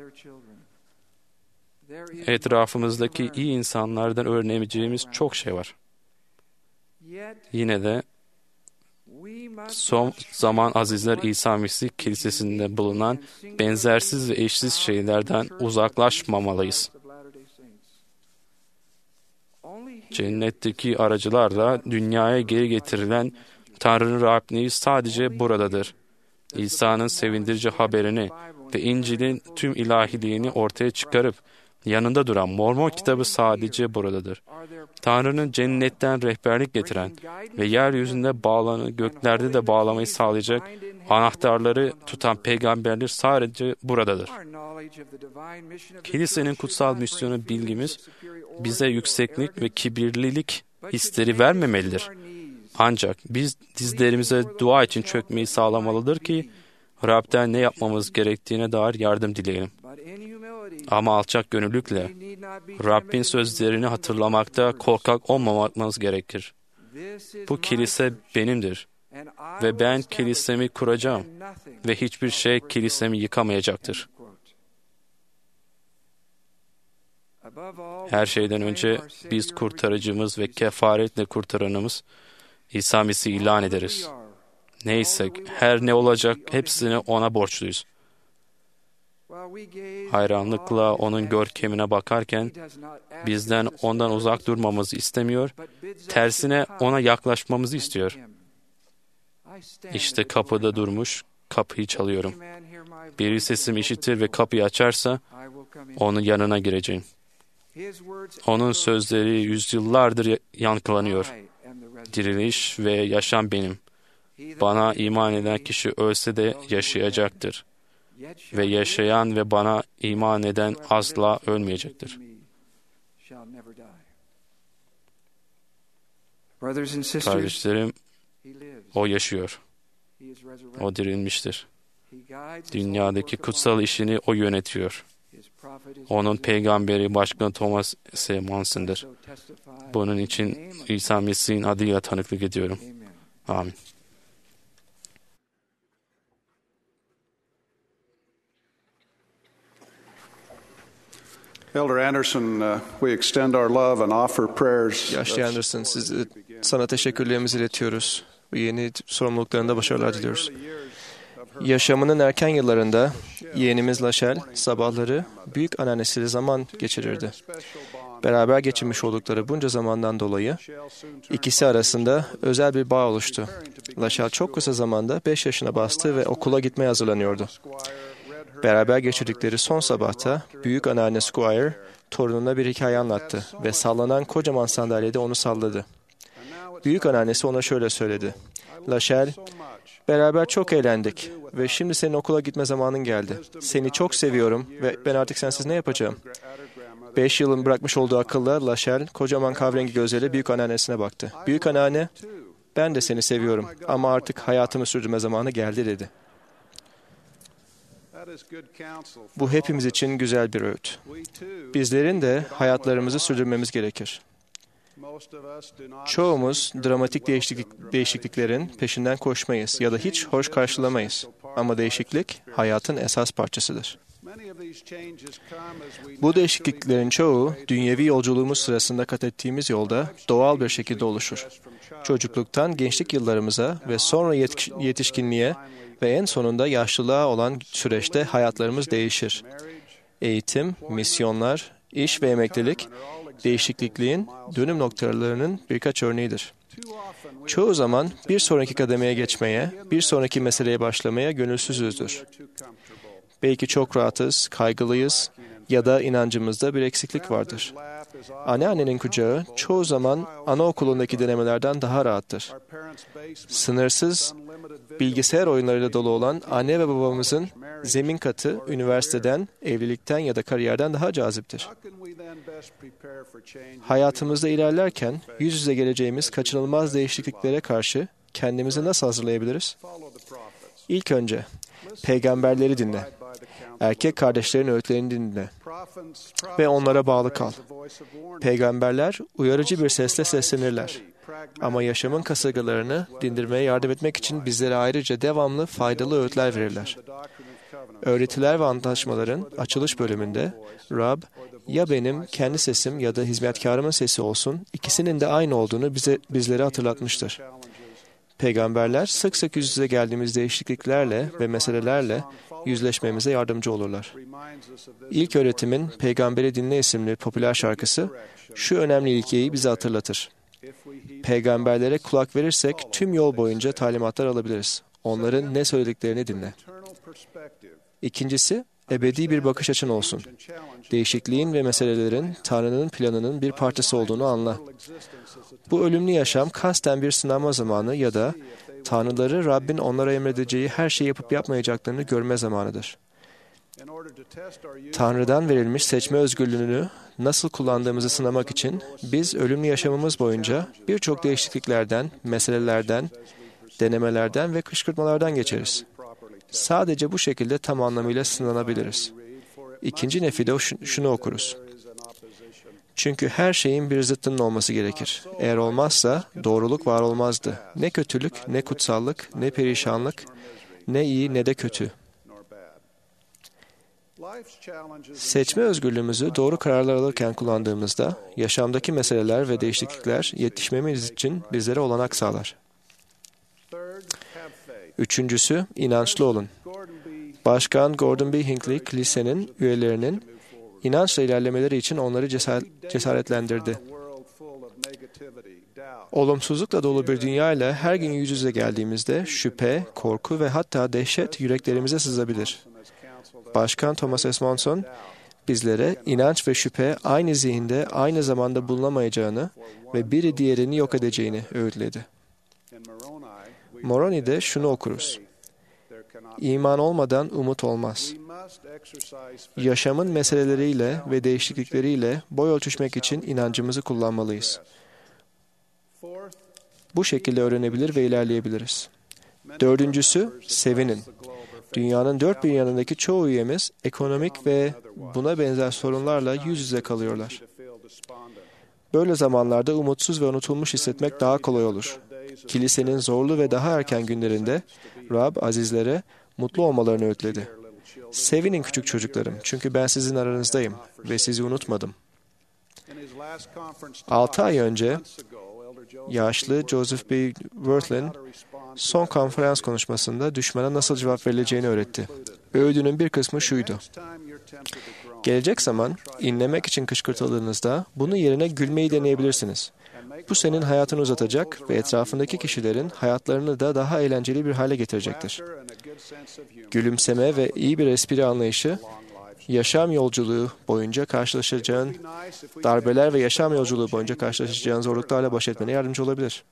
Etrafımızdaki iyi insanlardan öğrenebileceğimiz çok şey var. Yine de son zaman azizler İsa Mesih Kilisesi'nde bulunan benzersiz ve eşsiz şeylerden uzaklaşmamalıyız. Cennetteki aracılarla dünyaya geri getirilen Tanrı'nın Rabliği sadece buradadır. İsa'nın sevindirici haberini ve İncil'in tüm ilahiliğini ortaya çıkarıp yanında duran Mormon kitabı sadece buradadır. Tanrı'nın cennetten rehberlik getiren ve yeryüzünde bağlanı, göklerde de bağlamayı sağlayacak anahtarları tutan peygamberler sadece buradadır. Kilisenin kutsal misyonu bilgimiz bize yükseklik ve kibirlilik hisleri vermemelidir. Ancak biz dizlerimize dua için çökmeyi sağlamalıdır ki Rab'den ne yapmamız gerektiğine dair yardım dileyelim. Ama alçak gönüllükle Rabbin sözlerini hatırlamakta korkak olmamamız gerekir. Bu kilise benimdir ve ben kilisemi kuracağım ve hiçbir şey kilisemi yıkamayacaktır. Her şeyden önce biz kurtarıcımız ve kefaretle kurtaranımız İsa Mesih'i ilan ederiz. Neyse, her ne olacak hepsini ona borçluyuz. Hayranlıkla onun görkemine bakarken bizden ondan uzak durmamızı istemiyor, tersine ona yaklaşmamızı istiyor. İşte kapıda durmuş, kapıyı çalıyorum. Biri sesimi işitir ve kapıyı açarsa onun yanına gireceğim. Onun sözleri yüzyıllardır yankılanıyor. Diriliş ve yaşam benim. Bana iman eden kişi ölse de yaşayacaktır. Ve yaşayan ve bana iman eden asla ölmeyecektir. Kardeşlerim, o yaşıyor. O dirilmiştir. Dünyadaki kutsal işini o yönetiyor. Onun peygamberi Başkan Thomas S. Manson'dır. Bunun için İsa Mesih'in adıyla tanıklık ediyorum. Amin. Elder Anderson, uh, we extend our love and offer prayers. Yaşlı Anderson, size, sana teşekkürlerimizi iletiyoruz. Bu yeni sorumluluklarında başarılar diliyoruz. Yaşamının erken yıllarında yeğenimiz Lachelle sabahları büyük anneannesiyle zaman geçirirdi. Beraber geçirmiş oldukları bunca zamandan dolayı ikisi arasında özel bir bağ oluştu. Lachelle çok kısa zamanda beş yaşına bastı ve okula gitmeye hazırlanıyordu. Beraber geçirdikleri son sabahta büyük anneanne Squire torununa bir hikaye anlattı ve sallanan kocaman sandalyede onu salladı. Büyük anneannesi ona şöyle söyledi. Lachelle, beraber çok eğlendik ve şimdi senin okula gitme zamanın geldi. Seni çok seviyorum ve ben artık sensiz ne yapacağım? Beş yılın bırakmış olduğu akılla Lachelle kocaman kahverengi gözleriyle büyük anneannesine baktı. Büyük anneanne, ben de seni seviyorum ama artık hayatımı sürdürme zamanı geldi dedi. Bu hepimiz için güzel bir öğüt. Bizlerin de hayatlarımızı sürdürmemiz gerekir. Çoğumuz dramatik değişiklik, değişikliklerin peşinden koşmayız ya da hiç hoş karşılamayız. Ama değişiklik hayatın esas parçasıdır. Bu değişikliklerin çoğu dünyevi yolculuğumuz sırasında kat ettiğimiz yolda doğal bir şekilde oluşur. Çocukluktan gençlik yıllarımıza ve sonra yetişkinliğe ve en sonunda yaşlılığa olan süreçte hayatlarımız değişir. Eğitim, misyonlar, iş ve emeklilik, değişiklikliğin dönüm noktalarının birkaç örneğidir. Çoğu zaman bir sonraki kademeye geçmeye, bir sonraki meseleye başlamaya gönülsüzüzdür. Belki çok rahatız, kaygılıyız ya da inancımızda bir eksiklik vardır. Anneannenin kucağı çoğu zaman anaokulundaki denemelerden daha rahattır. Sınırsız bilgisayar oyunlarıyla dolu olan anne ve babamızın zemin katı üniversiteden, evlilikten ya da kariyerden daha caziptir. Hayatımızda ilerlerken yüz yüze geleceğimiz kaçınılmaz değişikliklere karşı kendimizi nasıl hazırlayabiliriz? İlk önce peygamberleri dinle. Erkek kardeşlerin öğütlerini dinle ve onlara bağlı kal. Peygamberler uyarıcı bir sesle seslenirler. Ama yaşamın kasırgalarını dindirmeye yardım etmek için bizlere ayrıca devamlı faydalı öğütler verirler. Öğretiler ve antlaşmaların açılış bölümünde Rab, ya benim kendi sesim ya da hizmetkarımın sesi olsun, ikisinin de aynı olduğunu bize bizlere hatırlatmıştır. Peygamberler sık sık yüz yüze geldiğimiz değişikliklerle ve meselelerle yüzleşmemize yardımcı olurlar. İlk öğretimin Peygamberi Dinle isimli popüler şarkısı şu önemli ilkeyi bize hatırlatır. Peygamberlere kulak verirsek tüm yol boyunca talimatlar alabiliriz. Onların ne söylediklerini dinle. İkincisi, ebedi bir bakış açın olsun. Değişikliğin ve meselelerin Tanrı'nın planının bir parçası olduğunu anla. Bu ölümlü yaşam kasten bir sınanma zamanı ya da Tanrıları Rabbin onlara emredeceği her şeyi yapıp yapmayacaklarını görme zamanıdır. Tanrı'dan verilmiş seçme özgürlüğünü nasıl kullandığımızı sınamak için biz ölümlü yaşamımız boyunca birçok değişikliklerden, meselelerden, denemelerden ve kışkırtmalardan geçeriz. Sadece bu şekilde tam anlamıyla sınanabiliriz. İkinci nefide şunu okuruz. Çünkü her şeyin bir zıttının olması gerekir. Eğer olmazsa doğruluk var olmazdı. Ne kötülük, ne kutsallık, ne perişanlık, ne iyi ne de kötü. Seçme özgürlüğümüzü doğru kararlar alırken kullandığımızda yaşamdaki meseleler ve değişiklikler yetişmemiz için bizlere olanak sağlar. Üçüncüsü, inançlı olun. Başkan Gordon B. Hinckley, kilisenin üyelerinin inançla ilerlemeleri için onları cesaretlendirdi. Olumsuzlukla dolu bir dünya ile her gün yüz yüze geldiğimizde şüphe, korku ve hatta dehşet yüreklerimize sızabilir. Başkan Thomas S. Monson, bizlere inanç ve şüphe aynı zihinde aynı zamanda bulunamayacağını ve biri diğerini yok edeceğini öğütledi. Moroni'de şunu okuruz: İman olmadan umut olmaz. Yaşamın meseleleriyle ve değişiklikleriyle boy ölçüşmek için inancımızı kullanmalıyız. Bu şekilde öğrenebilir ve ilerleyebiliriz. Dördüncüsü, sevinin. Dünyanın dört bir yanındaki çoğu üyemiz ekonomik ve buna benzer sorunlarla yüz yüze kalıyorlar. Böyle zamanlarda umutsuz ve unutulmuş hissetmek daha kolay olur. Kilisenin zorlu ve daha erken günlerinde Rab azizlere mutlu olmalarını öğütledi. Sevinin küçük çocuklarım, çünkü ben sizin aranızdayım ve sizi unutmadım. Altı ay önce yaşlı Joseph B. Wirthlin son konferans konuşmasında düşmana nasıl cevap verileceğini öğretti. Öğüdünün bir kısmı şuydu: Gelecek zaman inlemek için kışkırtıldığınızda bunun yerine gülmeyi deneyebilirsiniz. Bu senin hayatını uzatacak ve etrafındaki kişilerin hayatlarını da daha eğlenceli bir hale getirecektir. Gülümseme ve iyi bir espri anlayışı, yaşam yolculuğu boyunca karşılaşacağın darbeler ve yaşam yolculuğu boyunca karşılaşacağın zorluklarla baş etmene yardımcı olabilir.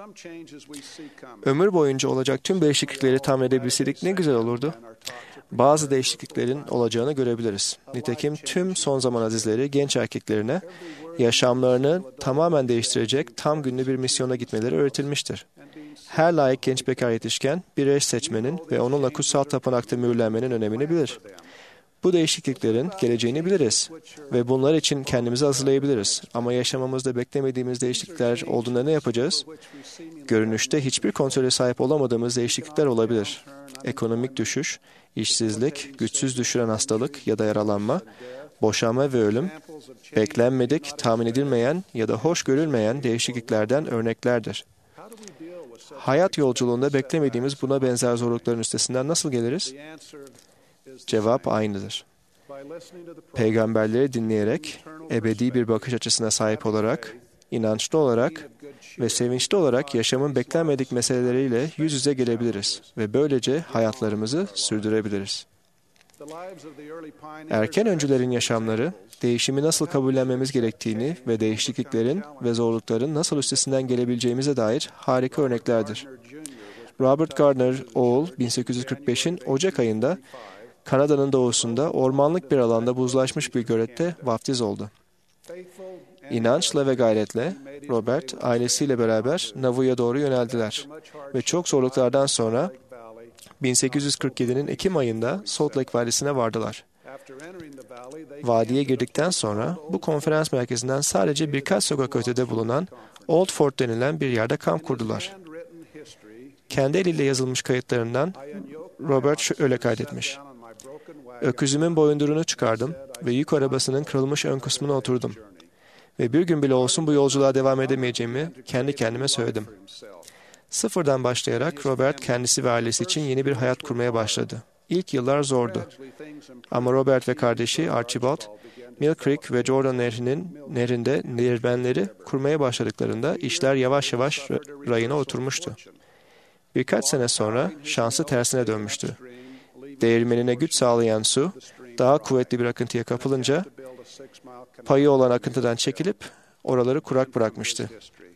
Ömür boyunca olacak tüm değişiklikleri tahmin edebilseydik ne güzel olurdu. Bazı değişikliklerin olacağını görebiliriz. Nitekim tüm son zaman azizleri genç erkeklerine yaşamlarını tamamen değiştirecek tam günlü bir misyona gitmeleri öğretilmiştir. Her layık genç bekar yetişken bir eş seçmenin ve onunla kutsal tapınakta mühürlenmenin önemini bilir. Bu değişikliklerin geleceğini biliriz ve bunlar için kendimizi hazırlayabiliriz. Ama yaşamamızda beklemediğimiz değişiklikler olduğunda ne yapacağız? Görünüşte hiçbir kontrole sahip olamadığımız değişiklikler olabilir. Ekonomik düşüş, işsizlik, güçsüz düşüren hastalık ya da yaralanma, boşanma ve ölüm, beklenmedik, tahmin edilmeyen ya da hoş görülmeyen değişikliklerden örneklerdir. Hayat yolculuğunda beklemediğimiz buna benzer zorlukların üstesinden nasıl geliriz? Cevap aynıdır. Peygamberleri dinleyerek, ebedi bir bakış açısına sahip olarak, inançlı olarak ve sevinçli olarak yaşamın beklenmedik meseleleriyle yüz yüze gelebiliriz ve böylece hayatlarımızı sürdürebiliriz. Erken öncülerin yaşamları, değişimi nasıl kabullenmemiz gerektiğini ve değişikliklerin ve zorlukların nasıl üstesinden gelebileceğimize dair harika örneklerdir. Robert Gardner oğul, bin sekiz yüz kırk beşin Ocak ayında Kanada'nın doğusunda ormanlık bir alanda buzlaşmış bir gölette vaftiz oldu. İnançla ve gayretle Robert ailesiyle beraber Nauvoo'ya doğru yöneldiler ve çok zorluklardan sonra bin sekiz yüz kırk yedinin Ekim ayında Salt Lake Vadisi'ne vardılar. Vadiye girdikten sonra bu konferans merkezinden sadece birkaç sokak ötede bulunan Old Fort denilen bir yerde kamp kurdular. Kendi eliyle yazılmış kayıtlarından Robert şöyle kaydetmiş: Öküzümün boyunduruğunu çıkardım ve yük arabasının kırılmış ön kısmına oturdum. Ve bir gün bile olsun bu yolculuğa devam edemeyeceğimi kendi kendime söyledim. Sıfırdan başlayarak Robert kendisi ve ailesi için yeni bir hayat kurmaya başladı. İlk yıllar zordu. Ama Robert ve kardeşi Archibald, Mill Creek ve Jordan Nehri'nin nehrinde değirmenleri kurmaya başladıklarında işler yavaş yavaş rayına oturmuştu. Birkaç sene sonra şansı tersine dönmüştü. Değirmenine güç sağlayan su, daha kuvvetli bir akıntıya kapılınca payı olan akıntıdan çekilip oraları kurak bırakmıştı.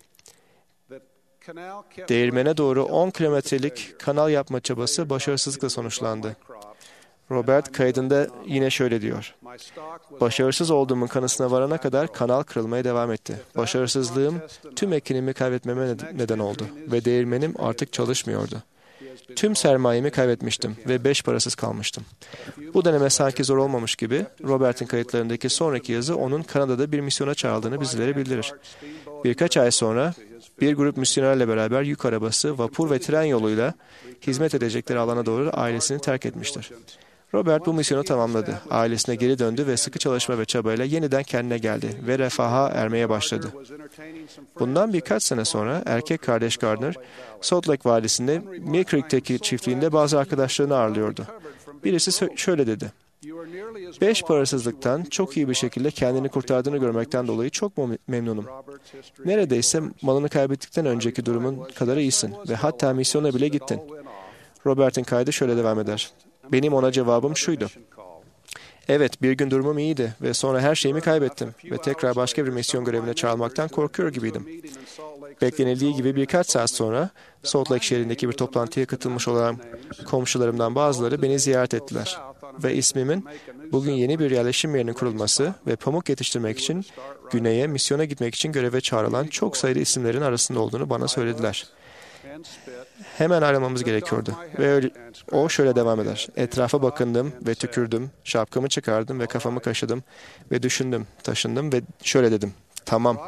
Değirmene doğru on kilometrelik kanal yapma çabası başarısızlıkla sonuçlandı. Robert kaydında yine şöyle diyor: Başarısız olduğumun kanısına varana kadar kanal kırılmaya devam etti. Başarısızlığım tüm ekinimi kaybetmeme neden oldu ve değirmenim artık çalışmıyordu. Tüm sermayemi kaybetmiştim ve beş parasız kalmıştım. Bu deneme sanki zor olmamış gibi Robert'in kayıtlarındaki sonraki yazı onun Kanada'da bir misyona çağrıldığını bizlere bildirir. Birkaç ay sonra bir grup misyonerle beraber yük arabası, vapur ve tren yoluyla hizmet edecekleri alana doğru ailesini terk etmiştir. Robert bu misyonu tamamladı. Ailesine geri döndü ve sıkı çalışma ve çabayla yeniden kendine geldi ve refaha ermeye başladı. Bundan birkaç sene sonra erkek kardeş Gardner, Salt Lake Vadisi'nde Mill Creek'teki çiftliğinde bazı arkadaşlarını ağırlıyordu. Birisi şöyle dedi: Beş parasızlıktan çok iyi bir şekilde kendini kurtardığını görmekten dolayı çok memnunum. Neredeyse malını kaybettikten önceki durumun kadar iyisin ve hatta misyona bile gittin. Robert'in kaydı şöyle devam eder: Benim ona cevabım şuydu: Evet, bir gün durumum iyiydi ve sonra her şeyimi kaybettim ve tekrar başka bir misyon görevine çağrılmaktan korkuyor gibiydim. Beklenildiği gibi birkaç saat sonra Salt Lake şehrindeki bir toplantıya katılmış olan komşularımdan bazıları beni ziyaret ettiler ve ismimin bugün yeni bir yerleşim yerinin kurulması ve pamuk yetiştirmek için güneye misyona gitmek için göreve çağrılan çok sayıda isimlerin arasında olduğunu bana söylediler. Hemen ayrılmamız gerekiyordu. Ve öyle, o şöyle devam eder. Etrafa bakındım ve tükürdüm, şapkamı çıkardım ve kafamı kaşıdım ve düşündüm, taşındım ve şöyle dedim. Tamam.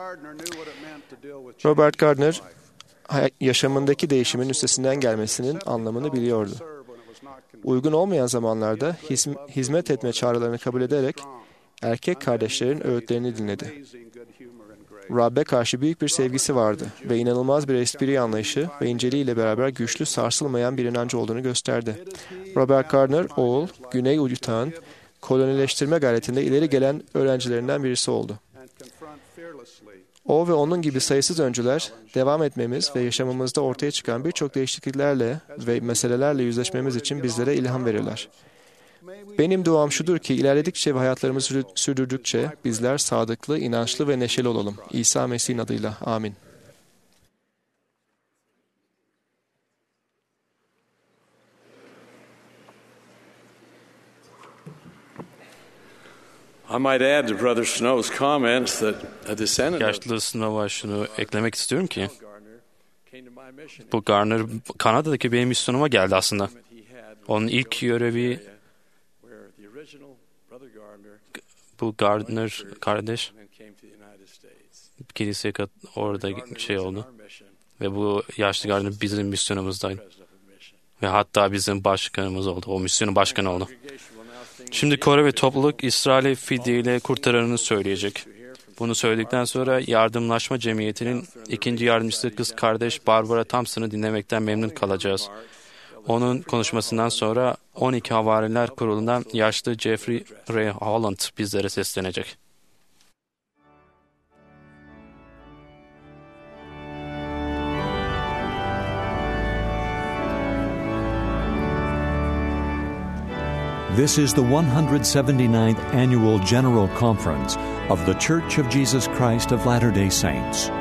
Robert Gardner, yaşamındaki değişimin üstesinden gelmesinin anlamını biliyordu. Uygun olmayan zamanlarda hizmet etme çağrılarını kabul ederek erkek kardeşlerin öğütlerini dinledi. Rab'be karşı büyük bir sevgisi vardı ve inanılmaz bir espri anlayışı ve inceliğiyle beraber güçlü, sarsılmayan bir inancı olduğunu gösterdi. Robert Gardner, oğul, Güney Utah'ın kolonileştirme gayretinde ileri gelen öğrencilerinden birisi oldu. O ve onun gibi sayısız öncüler, devam etmemiz ve yaşamımızda ortaya çıkan birçok değişikliklerle ve meselelerle yüzleşmemiz için bizlere ilham verirler. Benim duam şudur ki ilerledikçe ve hayatlarımızı sürdürdükçe bizler sadıklı, inançlı ve neşeli olalım. İsa Mesih'in adıyla. Amin. I might add to Brother Snow's comments that a descendant of Yaşlı Snow'a şunu eklemek istiyorum ki bu Garner Kanada'daki benim misyonuma geldi aslında. Onun ilk görevi bu Gardner kardeş kiliseye kat, orada şey oldu. Ve bu yaşlı Gardner bizim misyonumuzdaydı. Ve hatta bizim başkanımız oldu. O misyonun başkanı oldu. Şimdi Kore ve topluluk İsrail'i fidyeyle kurtararını söyleyecek. Bunu söyledikten sonra Yardımlaşma Cemiyeti'nin ikinci yardımcısı kız kardeş Barbara Thompson'ı dinlemekten memnun kalacağız. Onun konuşmasından sonra on iki Havariler Kurulu'ndan yaşlı Jeffrey Ray Holland bizlere seslenecek. This is the one hundred seventy-ninth Annual General Conference of The Church of Jesus Christ of Latter-day Saints.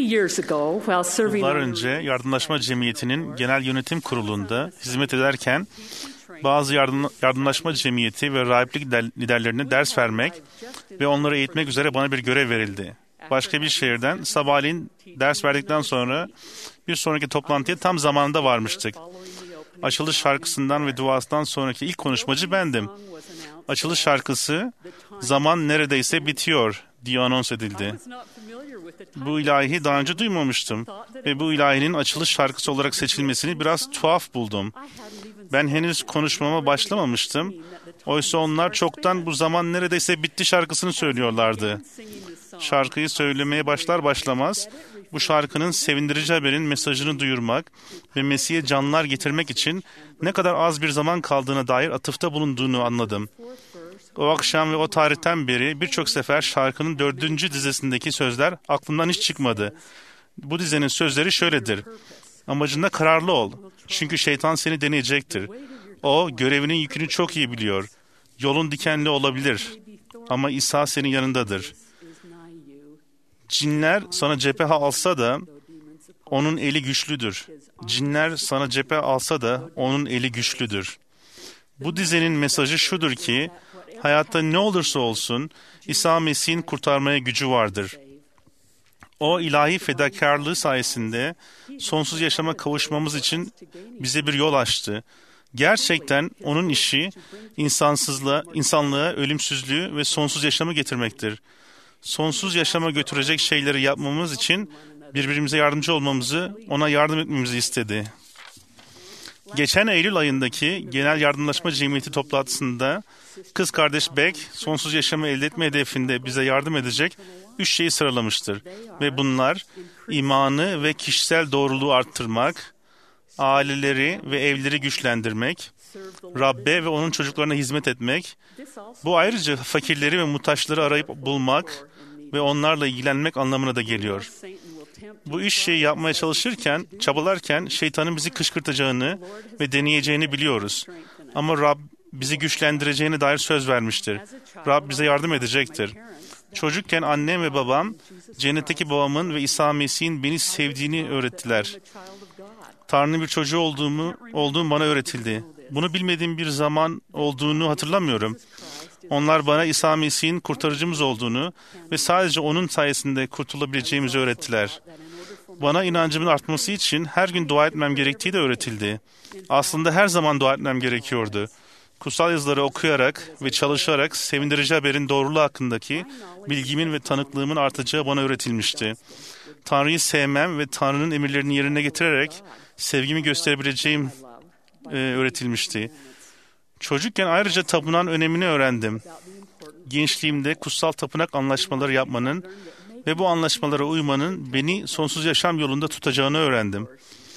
Yıllar önce Yardımlaşma Cemiyeti'nin genel yönetim kurulunda hizmet ederken bazı yardım, yardımlaşma cemiyeti ve rahiplik liderlerine ders vermek ve onları eğitmek üzere bana bir görev verildi. Başka bir şehirden sabahleyin ders verdikten sonra bir sonraki toplantıya tam zamanında varmıştık. Açılış şarkısından ve duasından sonraki ilk konuşmacı bendim. Açılış şarkısı "Zaman neredeyse bitiyor" diye anons edildi. Bu ilahi daha önce duymamıştım ve bu ilahinin açılış şarkısı olarak seçilmesini biraz tuhaf buldum. Ben henüz konuşmama başlamamıştım. Oysa onlar çoktan "Bu zaman neredeyse bitti" şarkısını söylüyorlardı. Şarkıyı söylemeye başlar başlamaz bu şarkının sevindirici haberin mesajını duyurmak ve Mesih'e canlılar getirmek için ne kadar az bir zaman kaldığına dair atıfta bulunduğunu anladım. O akşam ve o tarihten beri birçok sefer şarkının dördüncü dizesindeki sözler aklımdan hiç çıkmadı. Bu dizenin sözleri şöyledir: "Amacında kararlı ol, çünkü şeytan seni deneyecektir. O görevinin yükünü çok iyi biliyor. Yolun dikenli olabilir ama İsa senin yanındadır. Cinler sana cephe alsa da onun eli güçlüdür. Cinler sana cephe alsa da onun eli güçlüdür." Bu dizenin mesajı şudur ki, hayatta ne olursa olsun İsa Mesih'in kurtarmaya gücü vardır. O ilahi fedakarlığı sayesinde sonsuz yaşama kavuşmamız için bize bir yol açtı. Gerçekten onun işi insansızlığa, insanlığa ölümsüzlüğü ve sonsuz yaşamı getirmektir. Sonsuz yaşama götürecek şeyleri yapmamız için birbirimize yardımcı olmamızı, ona yardım etmemizi istedi. Geçen Eylül ayındaki Genel Yardımlaşma Cemiyeti toplantısında kız kardeş Beck, sonsuz yaşamı elde etme hedefinde bize yardım edecek üç şeyi sıralamıştır. Ve bunlar imanı ve kişisel doğruluğu arttırmak, aileleri ve evleri güçlendirmek, Rabbe ve onun çocuklarına hizmet etmek, bu ayrıca fakirleri ve muhtaçları arayıp bulmak ve onlarla ilgilenmek anlamına da geliyor. Bu üç şeyi yapmaya çalışırken, çabalarken şeytanın bizi kışkırtacağını ve deneyeceğini biliyoruz. Ama Rab bizi güçlendireceğine dair söz vermiştir. Rab bize yardım edecektir. Çocukken annem ve babam, cennetteki babamın ve İsa Mesih'in beni sevdiğini öğrettiler. Tanrı'nın bir çocuğu olduğumu, olduğum bana öğretildi. Bunu bilmediğim bir zaman olduğunu hatırlamıyorum. Onlar bana İsa Mesih'in kurtarıcımız olduğunu ve sadece onun sayesinde kurtulabileceğimizi öğrettiler. Bana inancımın artması için her gün dua etmem gerektiği de öğretildi. Aslında her zaman dua etmem gerekiyordu. Kutsal yazıları okuyarak ve çalışarak sevindirici haberin doğruluğu hakkındaki bilgimin ve tanıklığımın artacağı bana öğretilmişti. Tanrı'yı sevmem ve Tanrı'nın emirlerini yerine getirerek sevgimi gösterebileceğim e, öğretilmişti. Çocukken ayrıca tapınağın önemini öğrendim. Gençliğimde kutsal tapınak anlaşmaları yapmanın ve bu anlaşmalara uymanın beni sonsuz yaşam yolunda tutacağını öğrendim.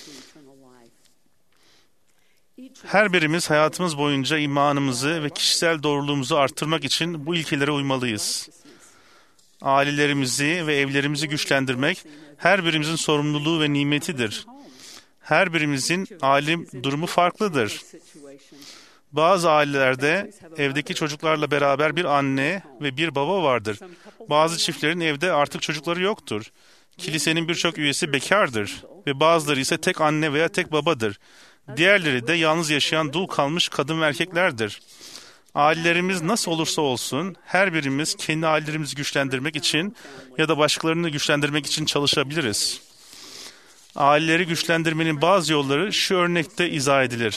Her birimiz hayatımız boyunca imanımızı ve kişisel doğruluğumuzu arttırmak için bu ilkelere uymalıyız. Ailelerimizi ve evlerimizi güçlendirmek her birimizin sorumluluğu ve nimetidir. Her birimizin aile durumu farklıdır. Bazı ailelerde evdeki çocuklarla beraber bir anne ve bir baba vardır. Bazı çiftlerin evde artık çocukları yoktur. Kilisenin birçok üyesi bekardır ve bazıları ise tek anne veya tek babadır. Diğerleri de yalnız yaşayan dul kalmış kadın ve erkeklerdir. Ailelerimiz nasıl olursa olsun her birimiz kendi ailelerimizi güçlendirmek için ya da başkalarını güçlendirmek için çalışabiliriz. Aileleri güçlendirmenin bazı yolları şu örnekte izah edilir.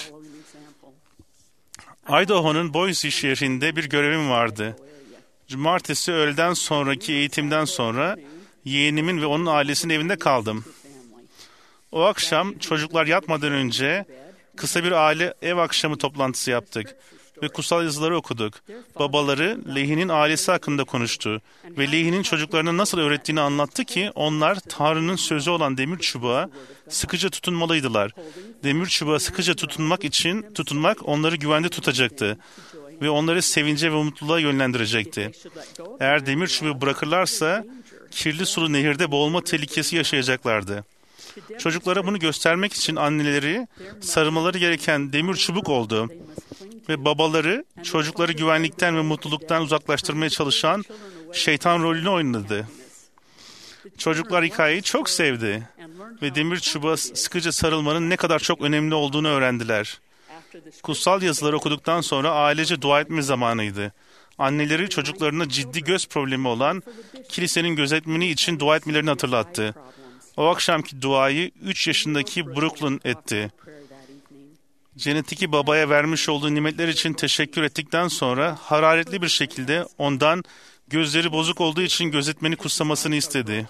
Idaho'nun Boise şehrinde bir görevim vardı. Cumartesi öğleden sonraki eğitimden sonra yeğenimin ve onun ailesinin evinde kaldım. O akşam çocuklar yatmadan önce kısa bir aile ev akşamı toplantısı yaptık ve kutsal yazıları okuduk. Babaları Lehi'nin ailesi hakkında konuştu ve Lehi'nin çocuklarına nasıl öğrettiğini anlattı ki onlar Tanrı'nın sözü olan demir çubuğa sıkıca tutunmalıydılar. Demir çubuğa sıkıca tutunmak için tutunmak onları güvende tutacaktı ve onları sevince ve mutluluğa yönlendirecekti. Eğer demir çubuğu bırakırlarsa kirli sulu nehirde boğulma tehlikesi yaşayacaklardı. Çocuklara bunu göstermek için anneleri sarılmaları gereken demir çubuk oldu ve babaları çocukları güvenlikten ve mutluluktan uzaklaştırmaya çalışan şeytan rolünü oynadı. Çocuklar hikayeyi çok sevdi ve demir çubuğa sıkıca sarılmanın ne kadar çok önemli olduğunu öğrendiler. Kutsal yazıları okuduktan sonra ailece dua etme zamanıydı. Anneleri çocuklarına ciddi göz problemi olan kilisenin gözetmeni için dua etmelerini hatırlattı. O akşamki duayı üç yaşındaki Brooklyn etti. Cennetteki babaya vermiş olduğu nimetler için teşekkür ettikten sonra hararetli bir şekilde ondan gözleri bozuk olduğu için gözetmeni kutsamasını istedi.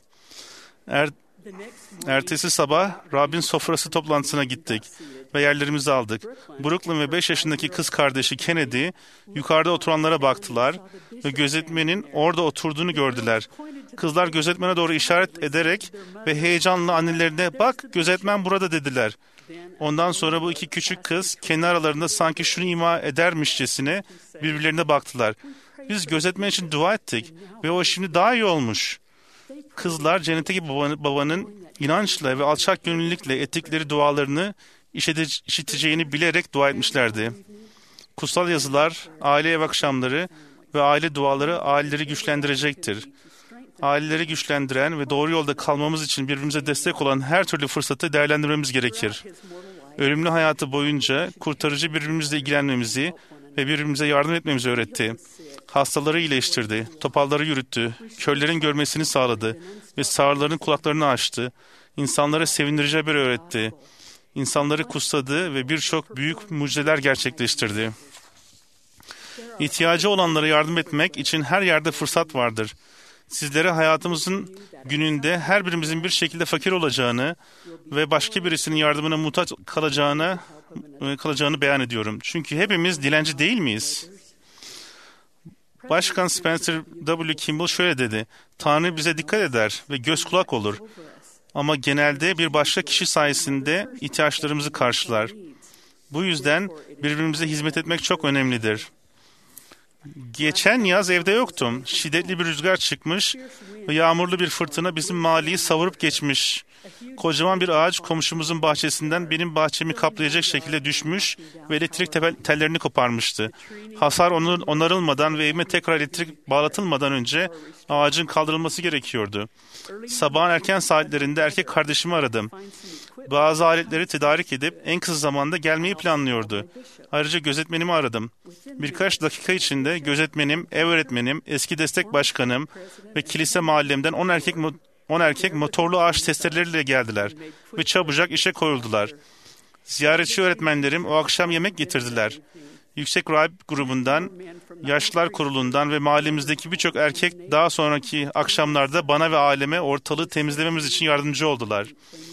Er, ertesi sabah Rabbin sofrası toplantısına gittik ve yerlerimizi aldık. Brooklyn ve beş yaşındaki kız kardeşi Kennedy yukarıda oturanlara baktılar ve gözetmenin orada oturduğunu gördüler. Kızlar gözetmene doğru işaret ederek ve heyecanla annelerine "Bak, gözetmen burada" dediler. Ondan sonra bu iki küçük kız kendi aralarında sanki şunu ima edermişçesine birbirlerine baktılar. Biz gözetmen için dua ettik ve o şimdi daha iyi olmuş. Kızlar cennetteki babanın inançla ve alçak gönüllülükle ettikleri dualarını işiteceğini bilerek dua etmişlerdi. Kutsal yazılar, aile ev akşamları ve aile duaları aileleri güçlendirecektir. Aileleri güçlendiren ve doğru yolda kalmamız için birbirimize destek olan her türlü fırsatı değerlendirmemiz gerekir. Ölümlü hayatı boyunca kurtarıcı birbirimizle ilgilenmemizi ve birbirimize yardım etmemizi öğretti. Hastaları iyileştirdi, topalları yürüttü, körlerin görmesini sağladı ve sağırların kulaklarını açtı. İnsanlara sevindirici haber öğretti. İnsanları kutsadı ve birçok büyük mucizeler gerçekleştirdi. İhtiyacı olanlara yardım etmek için her yerde fırsat vardır. Sizlere hayatımızın gününde her birimizin bir şekilde fakir olacağını ve başka birisinin yardımına muhtaç kalacağını, kalacağını beyan ediyorum. Çünkü hepimiz dilenci değil miyiz? Başkan Spencer W. Kimball şöyle dedi: Tanrı bize dikkat eder ve göz kulak olur. Ama genelde bir başka kişi sayesinde ihtiyaçlarımızı karşılar. Bu yüzden birbirimize hizmet etmek çok önemlidir. Geçen yaz evde yoktum. Şiddetli bir rüzgar çıkmış ve yağmurlu bir fırtına bizim mahalleyi savurup geçmiş. Kocaman bir ağaç komşumuzun bahçesinden benim bahçemi kaplayacak şekilde düşmüş ve elektrik tellerini koparmıştı. Hasar onarılmadan ve evime tekrar elektrik bağlatılmadan önce ağacın kaldırılması gerekiyordu. Sabahın erken saatlerinde erkek kardeşimi aradım. Bazı aletleri tedarik edip en kısa zamanda gelmeyi planlıyordu. Ayrıca gözetmenimi aradım. Birkaç dakika içinde gözetmenim, ev öğretmenim, eski destek başkanım ve kilise mahallemden on erkek on erkek motorlu ağaç testereleriyle geldiler ve çabucak işe koyuldular. Ziyaretçi öğretmenlerim o akşam yemek getirdiler. Yüksek Rahip grubundan, Yaşlılar Kurulu'ndan ve mahallemizdeki birçok erkek daha sonraki akşamlarda bana ve aileme ortalığı temizlememiz için yardımcı oldular.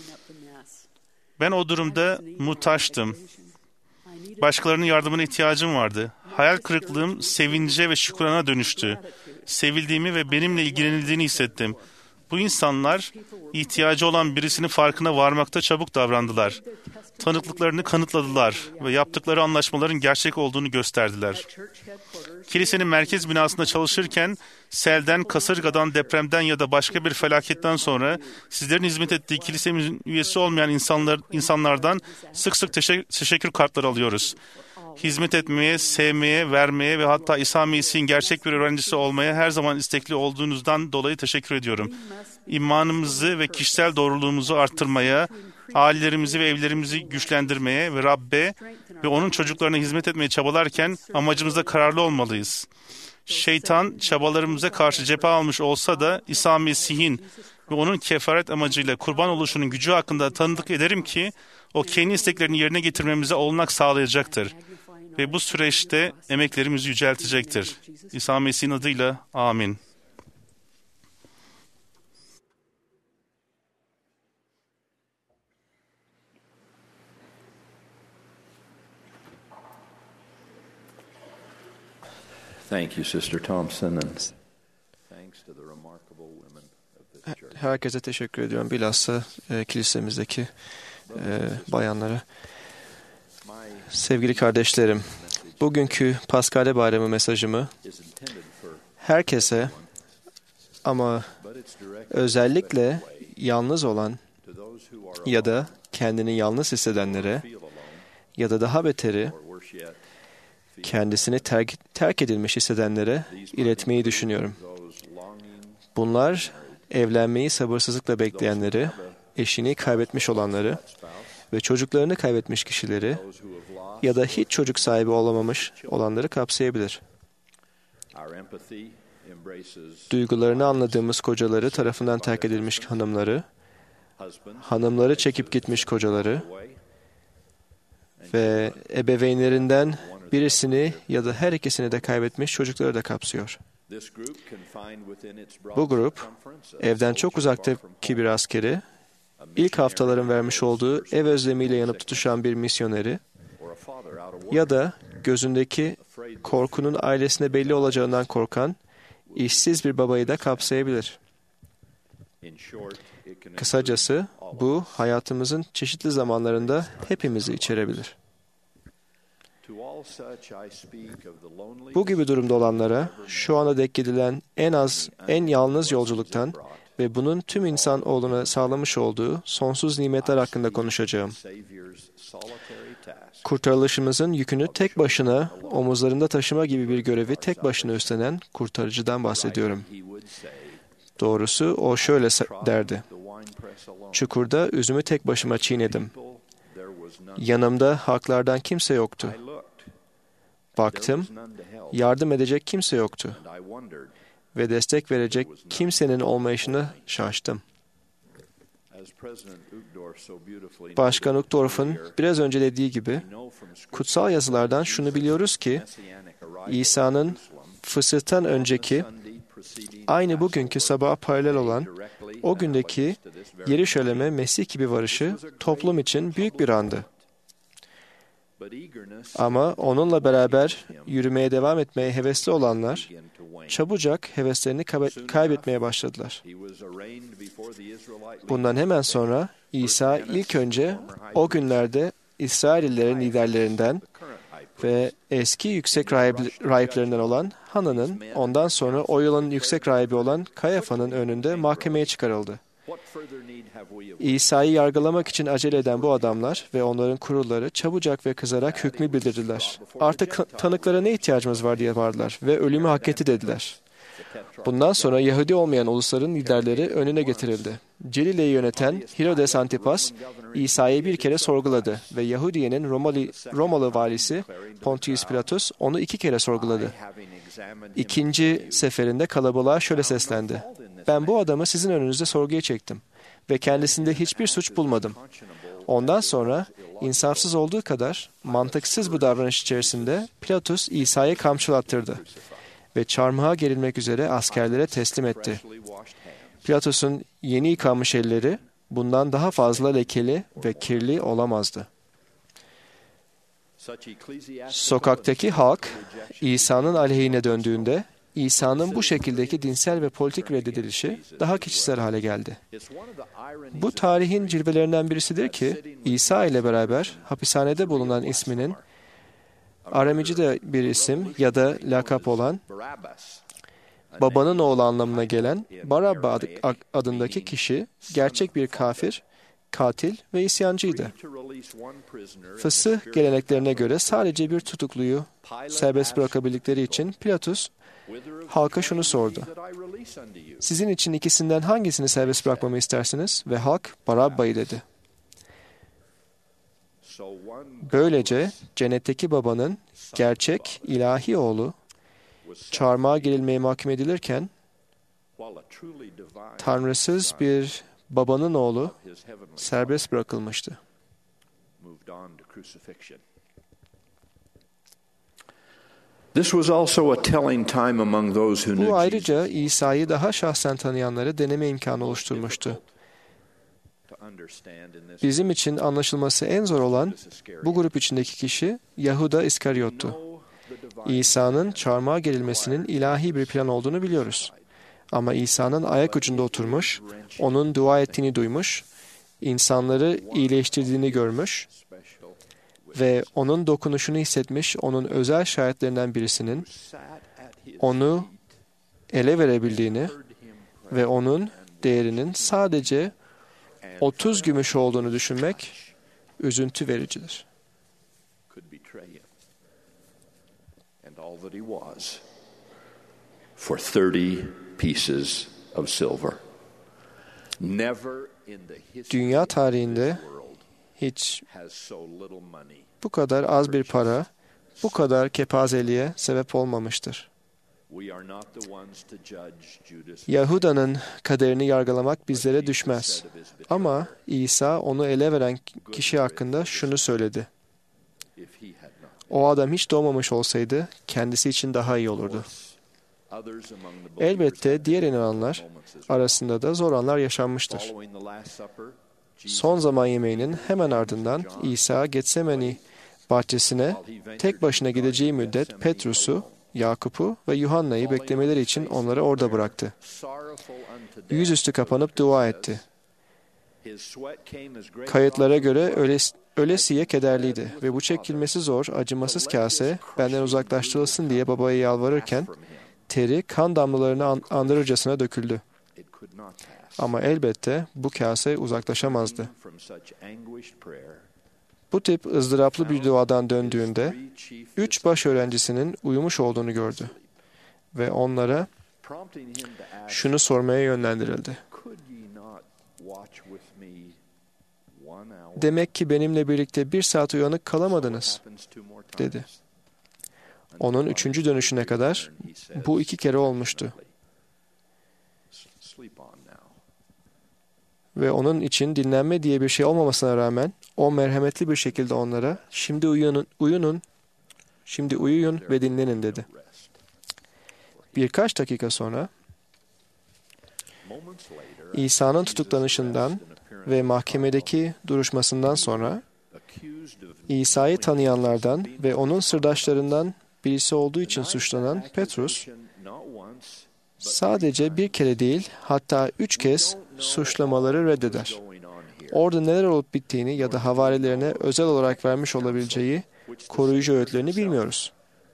Ben o durumda muhtaçtım. Başkalarının yardımına ihtiyacım vardı. Hayal kırıklığım sevince ve şükrana dönüştü. Sevildiğimi ve benimle ilgilenildiğini hissettim. Bu insanlar ihtiyacı olan birisinin farkına varmakta çabuk davrandılar. Tanıklıklarını kanıtladılar ve yaptıkları anlaşmaların gerçek olduğunu gösterdiler. Kilisenin merkez binasında çalışırken selden, kasırgadan, depremden ya da başka bir felaketten sonra sizlerin hizmet ettiği kilisemizin üyesi olmayan insanlar, insanlardan sık sık teşekkür, teşekkür kartları alıyoruz. Hizmet etmeye, sevmeye, vermeye ve hatta İsa Mesih'in gerçek bir öğrencisi olmaya her zaman istekli olduğunuzdan dolayı teşekkür ediyorum. İmanımızı ve kişisel doğruluğumuzu arttırmaya, ailelerimizi ve evlerimizi güçlendirmeye ve Rabbe ve onun çocuklarına hizmet etmeye çabalarken amacımızda kararlı olmalıyız. Şeytan çabalarımıza karşı cephe almış olsa da İsa Mesih'in ve onun kefaret amacıyla kurban oluşunun gücü hakkında tanıdık ederim ki o kendi isteklerini yerine getirmemize olanak sağlayacaktır. Ve bu süreçte emeklerimizi yüceltecektir. İsa Mesih'in adıyla amin. Thank you, Sister Thompson, and thanks to the remarkable women of this church. Herkese teşekkür ediyorum. Bilhassa e, kilisemizdeki e, bayanlara. Sevgili kardeşlerim, bugünkü Paskale Bayramı mesajımı herkese ama özellikle yalnız olan ya da kendini yalnız hissedenlere ya da daha beteri kendisini terk, terk edilmiş hissedenlere iletmeyi düşünüyorum. Bunlar evlenmeyi sabırsızlıkla bekleyenleri, eşini kaybetmiş olanları ve çocuklarını kaybetmiş kişileri ya da hiç çocuk sahibi olamamış olanları kapsayabilir. Duygularını anladığımız kocaları tarafından terk edilmiş hanımları, hanımları çekip gitmiş kocaları ve ebeveynlerinden birisini ya da her ikisini de kaybetmiş çocukları da kapsıyor. Bu grup, evden çok uzaktaki bir askeri, ilk haftaların vermiş olduğu ev özlemiyle yanıp tutuşan bir misyoneri ya da gözündeki korkunun ailesine belli olacağından korkan, işsiz bir babayı da kapsayabilir. Kısacası bu hayatımızın çeşitli zamanlarında hepimizi içerebilir. Bu gibi durumda olanlara şu ana dek gidilen en az, en yalnız yolculuktan ve bunun tüm insan oğluna sağlamış olduğu sonsuz nimetler hakkında konuşacağım. Kurtarılışımızın yükünü tek başına omuzlarında taşıma gibi bir görevi tek başına üstlenen kurtarıcıdan bahsediyorum. Doğrusu o şöyle derdi: "Çukurda üzümü tek başıma çiğnedim. Yanımda haklardan kimse yoktu. Baktım, yardım edecek kimse yoktu. Ve destek verecek kimsenin olmayışına şaştım." Başkan Uchtdorf'un biraz önce dediği gibi, kutsal yazılardan şunu biliyoruz ki, İsa'nın fısıhtan önceki, aynı bugünkü sabaha paralel olan, o gündeki Yeruşalim'e Mesih gibi varışı toplum için büyük bir andı. Ama onunla beraber yürümeye devam etmeye hevesli olanlar, çabucak heveslerini kaybetmeye başladılar. Bundan hemen sonra İsa ilk önce o günlerde İsraillerin liderlerinden ve eski yüksek rahip, rahiplerinden olan Hana'nın, ondan sonra o yılın yüksek rahibi olan Kayafa'nın önünde mahkemeye çıkarıldı. İsa'yı yargılamak için acele eden bu adamlar ve onların kurulları çabucak ve kızarak hükmü bildirdiler. "Artık tanıklara ne ihtiyacımız var?" diye bağırdılar ve ölümü hak etti dediler. Bundan sonra Yahudi olmayan ulusların liderleri önüne getirildi. Celile'yi yöneten Herodes Antipas, İsa'yı bir kere sorguladı ve Yahudiye'nin Romalı, Romalı valisi Pontius Pilatus onu iki kere sorguladı. İkinci seferinde kalabalığa şöyle seslendi: "Ben bu adamı sizin önünüzde sorguya çektim ve kendisinde hiçbir suç bulmadım." Ondan sonra insafsız olduğu kadar mantıksız bu davranış içerisinde Pilatus İsa'yı kamçılattırdı ve çarmıha gerilmek üzere askerlere teslim etti. Pilatus'un yeni yıkanmış elleri bundan daha fazla lekeli ve kirli olamazdı. Sokaktaki halk İsa'nın aleyhine döndüğünde İsa'nın bu şekildeki dinsel ve politik reddedilişi daha kişisel hale geldi. Bu tarihin cilvelerinden birisidir ki İsa ile beraber hapishanede bulunan isminin Aramice'de bir isim ya da lakap olan babanın oğlu anlamına gelen Barabba adındaki kişi gerçek bir kafir, katil ve isyancıydı. Fısıh geleneklerine göre sadece bir tutukluyu serbest bırakabildikleri için Pilatus halka şunu sordu: "Sizin için ikisinden hangisini serbest bırakmamı istersiniz?" Ve halk Barabba'yı dedi. Böylece cennetteki babanın gerçek ilahi oğlu çarmıha gerilmeye mahkum edilirken, tanrısız bir babanın oğlu serbest bırakılmıştı. Bu ayrıca İsa'yı daha şahsen tanıyanları deneme imkanı oluşturmuştu. Bizim için anlaşılması en zor olan bu grup içindeki kişi Yahuda İskaryot'tu. İsa'nın çarmıha gerilmesinin ilahi bir plan olduğunu biliyoruz. Ama İsa'nın ayak ucunda oturmuş, onun dua ettiğini duymuş, insanları iyileştirdiğini görmüş ve onun dokunuşunu hissetmiş onun özel şahitlerinden birisinin onu ele verebildiğini ve onun değerinin sadece otuz gümüş olduğunu düşünmek üzüntü vericidir. For thirty pieces of silver. Dünya tarihinde hiç bu kadar az bir para, bu kadar kepazeliğe sebep olmamıştır. Yahuda'nın kaderini yargılamak bizlere düşmez. Ama İsa onu ele veren kişi hakkında şunu söyledi. O adam hiç doğmamış olsaydı kendisi için daha iyi olurdu. Elbette diğer inananlar arasında da zor anlar yaşanmıştır. Son zaman yemeğinin hemen ardından İsa Getsemani bahçesine tek başına gideceği müddet Petrus'u, Yakup'u ve Yuhanna'yı beklemeleri için onları orada bıraktı. Yüzüstü kapanıp dua etti. Kayıtlara göre öles, ölesiye kederliydi ve bu çekilmesi zor, acımasız kase benden uzaklaştırılsın diye babaya yalvarırken teri kan damlalarını andırırcasına döküldü. Ama elbette bu kase uzaklaşamazdı. Bu tip ızdıraplı bir duadan döndüğünde üç baş öğrencisinin uyumuş olduğunu gördü ve onlara şunu sormaya yönlendirildi. Demek ki benimle birlikte bir saat uyanık kalamadınız, dedi. Onun üçüncü dönüşüne kadar bu iki kere olmuştu. Ve onun için dinlenme diye bir şey olmamasına rağmen o merhametli bir şekilde onlara şimdi uyuyun, uyunun, şimdi uyuyun ve dinlenin dedi. Birkaç dakika sonra İsa'nın tutuklanışından ve mahkemedeki duruşmasından sonra İsa'yı tanıyanlardan ve onun sırdaşlarından birisi olduğu için suçlanan Petrus sadece bir kere değil hatta üç kez suçlamaları reddeder. Orada neler olup bittiğini ya da havarilerine özel olarak vermiş olabileceği koruyucu öğütlerini bilmiyoruz.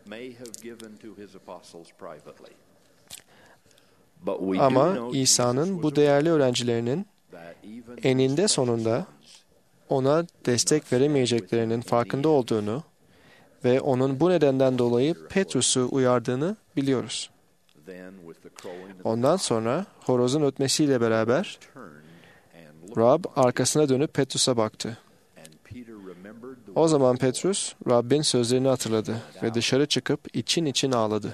Ama İsa'nın bu değerli öğrencilerinin eninde sonunda ona destek veremeyeceklerinin farkında olduğunu ve onun bu nedenden dolayı Petrus'u uyardığını biliyoruz. Ondan sonra horozun ötmesiyle beraber Rab arkasına dönüp Petrus'a baktı. O zaman Petrus Rabbin sözlerini hatırladı ve dışarı çıkıp için için ağladı.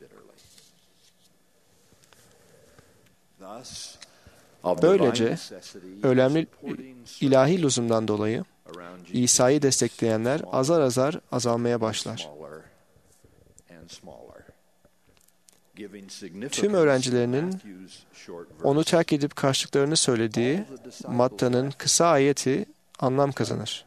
Böylece önemli ilahi lüzumdan dolayı İsa'yı destekleyenler azar azar azalmaya başlar. Tüm öğrencilerinin onu terk edip kaçtıklarını söylediği Matta'nın kısa ayeti anlam kazanır.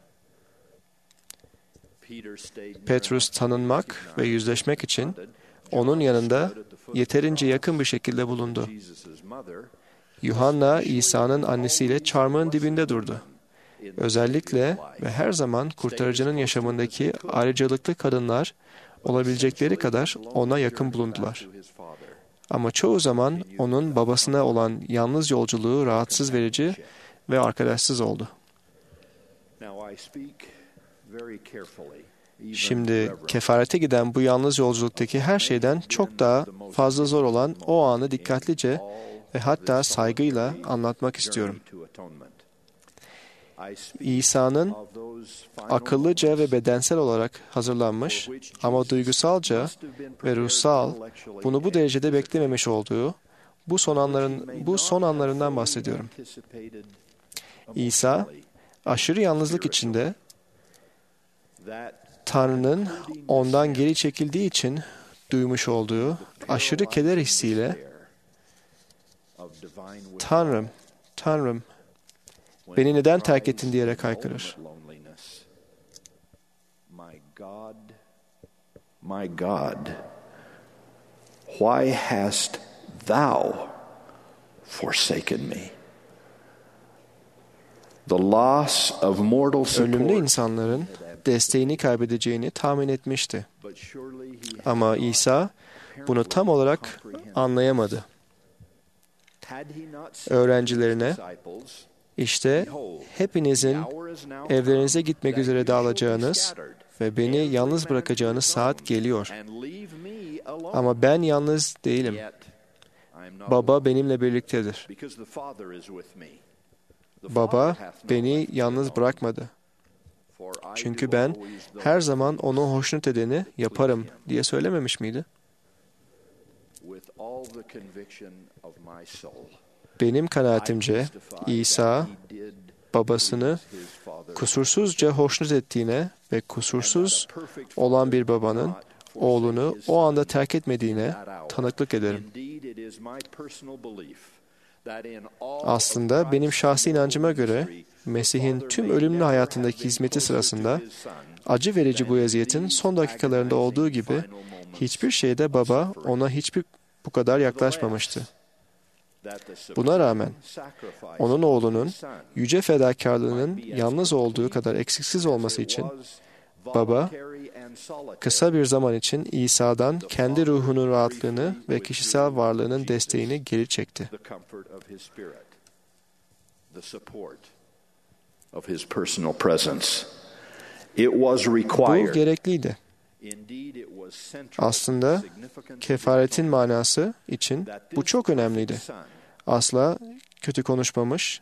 Petrus tanınmak ve yüzleşmek için onun yanında yeterince yakın bir şekilde bulundu. Yuhanna, İsa'nın annesiyle çarmıhın dibinde durdu. Özellikle ve her zaman kurtarıcının yaşamındaki ayrıcalıklı kadınlar olabilecekleri kadar ona yakın bulundular. Ama çoğu zaman onun babasına olan yalnız yolculuğu rahatsız verici ve arkadaşsız oldu. Şimdi kefarete giden bu yalnız yolculuktaki her şeyden çok daha fazla zor olan o anı dikkatlice ve hatta saygıyla anlatmak istiyorum. İsa'nın akıllıca ve bedensel olarak hazırlanmış ama duygusalca ve ruhsal bunu bu derecede beklememiş olduğu bu son anların bu son anlarından bahsediyorum. İsa aşırı yalnızlık içinde Tanrı'nın ondan geri çekildiği için duymuş olduğu aşırı keder hissiyle Tanrım, Tanrım, beni neden terk ettin diyerek haykırır. My God, why hast thou forsaken me? The loss of mortal support. Ölümlü insanların desteğini kaybedeceğini tahmin etmişti. Ama İsa bunu tam olarak anlayamadı. Öğrencilerine, İşte hepinizin evlerinize gitmek üzere dağılacağınız ve beni yalnız bırakacağınız saat geliyor. Ama ben yalnız değilim. Baba benimle birliktedir. Baba beni yalnız bırakmadı. Çünkü ben her zaman onu hoşnut edeni yaparım diye söylememiş miydi? Benim kanaatimce İsa babasını kusursuzca hoşnut ettiğine ve kusursuz olan bir babanın oğlunu o anda terk etmediğine tanıklık ederim. Aslında benim şahsi inancıma göre Mesih'in tüm ölümlü hayatındaki hizmeti sırasında acı verici bu eziyetin son dakikalarında olduğu gibi hiçbir şeyde baba ona hiçbir bu kadar yaklaşmamıştı. Buna rağmen onun oğlunun yüce fedakarlığının yalnız olduğu kadar eksiksiz olması için baba kısa bir zaman için İsa'dan kendi ruhunun rahatlığını ve kişisel varlığının desteğini geri çekti. Bu gerekliydi. Aslında kefaretin manası için bu çok önemliydi. Asla kötü konuşmamış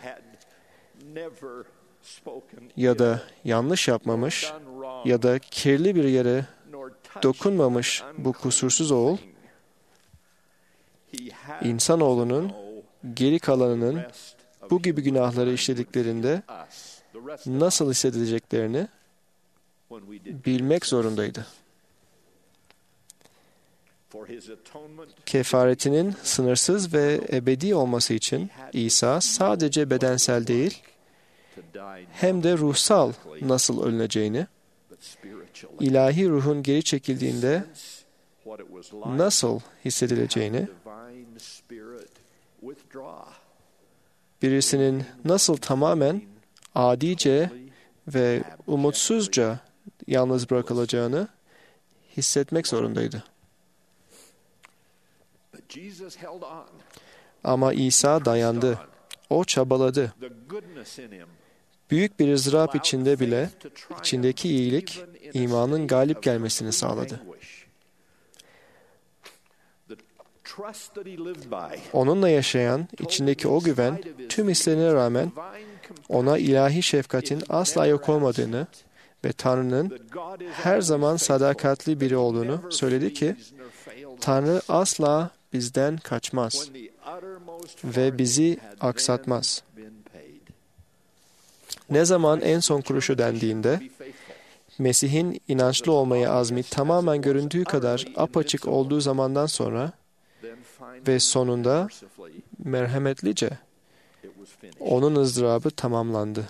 ya da yanlış yapmamış ya da kirli bir yere dokunmamış bu kusursuz oğul, insanoğlunun geri kalanının bu gibi günahları işlediklerinde nasıl hissedileceklerini bilmek zorundaydı. Kefaretinin sınırsız ve ebedi olması için İsa sadece bedensel değil, hem de ruhsal nasıl ölüneceğini, ilahi ruhun geri çekildiğinde nasıl hissedileceğini, birisinin nasıl tamamen adice ve umutsuzca yalnız bırakılacağını hissetmek zorundaydı. Ama İsa dayandı. O çabaladı. Büyük bir ızdırap içinde bile içindeki iyilik imanın galip gelmesini sağladı. Onunla yaşayan içindeki o güven tüm hislerine rağmen ona ilahi şefkatin asla yok olmadığını ve Tanrı'nın her zaman sadakatli biri olduğunu söyledi ki Tanrı asla bizden kaçmaz ve bizi aksatmaz. Ne zaman en son kuruşu dendiğinde, Mesih'in inançlı olmaya azmi tamamen göründüğü kadar apaçık olduğu zamandan sonra ve sonunda merhametlice onun ızdırabı tamamlandı.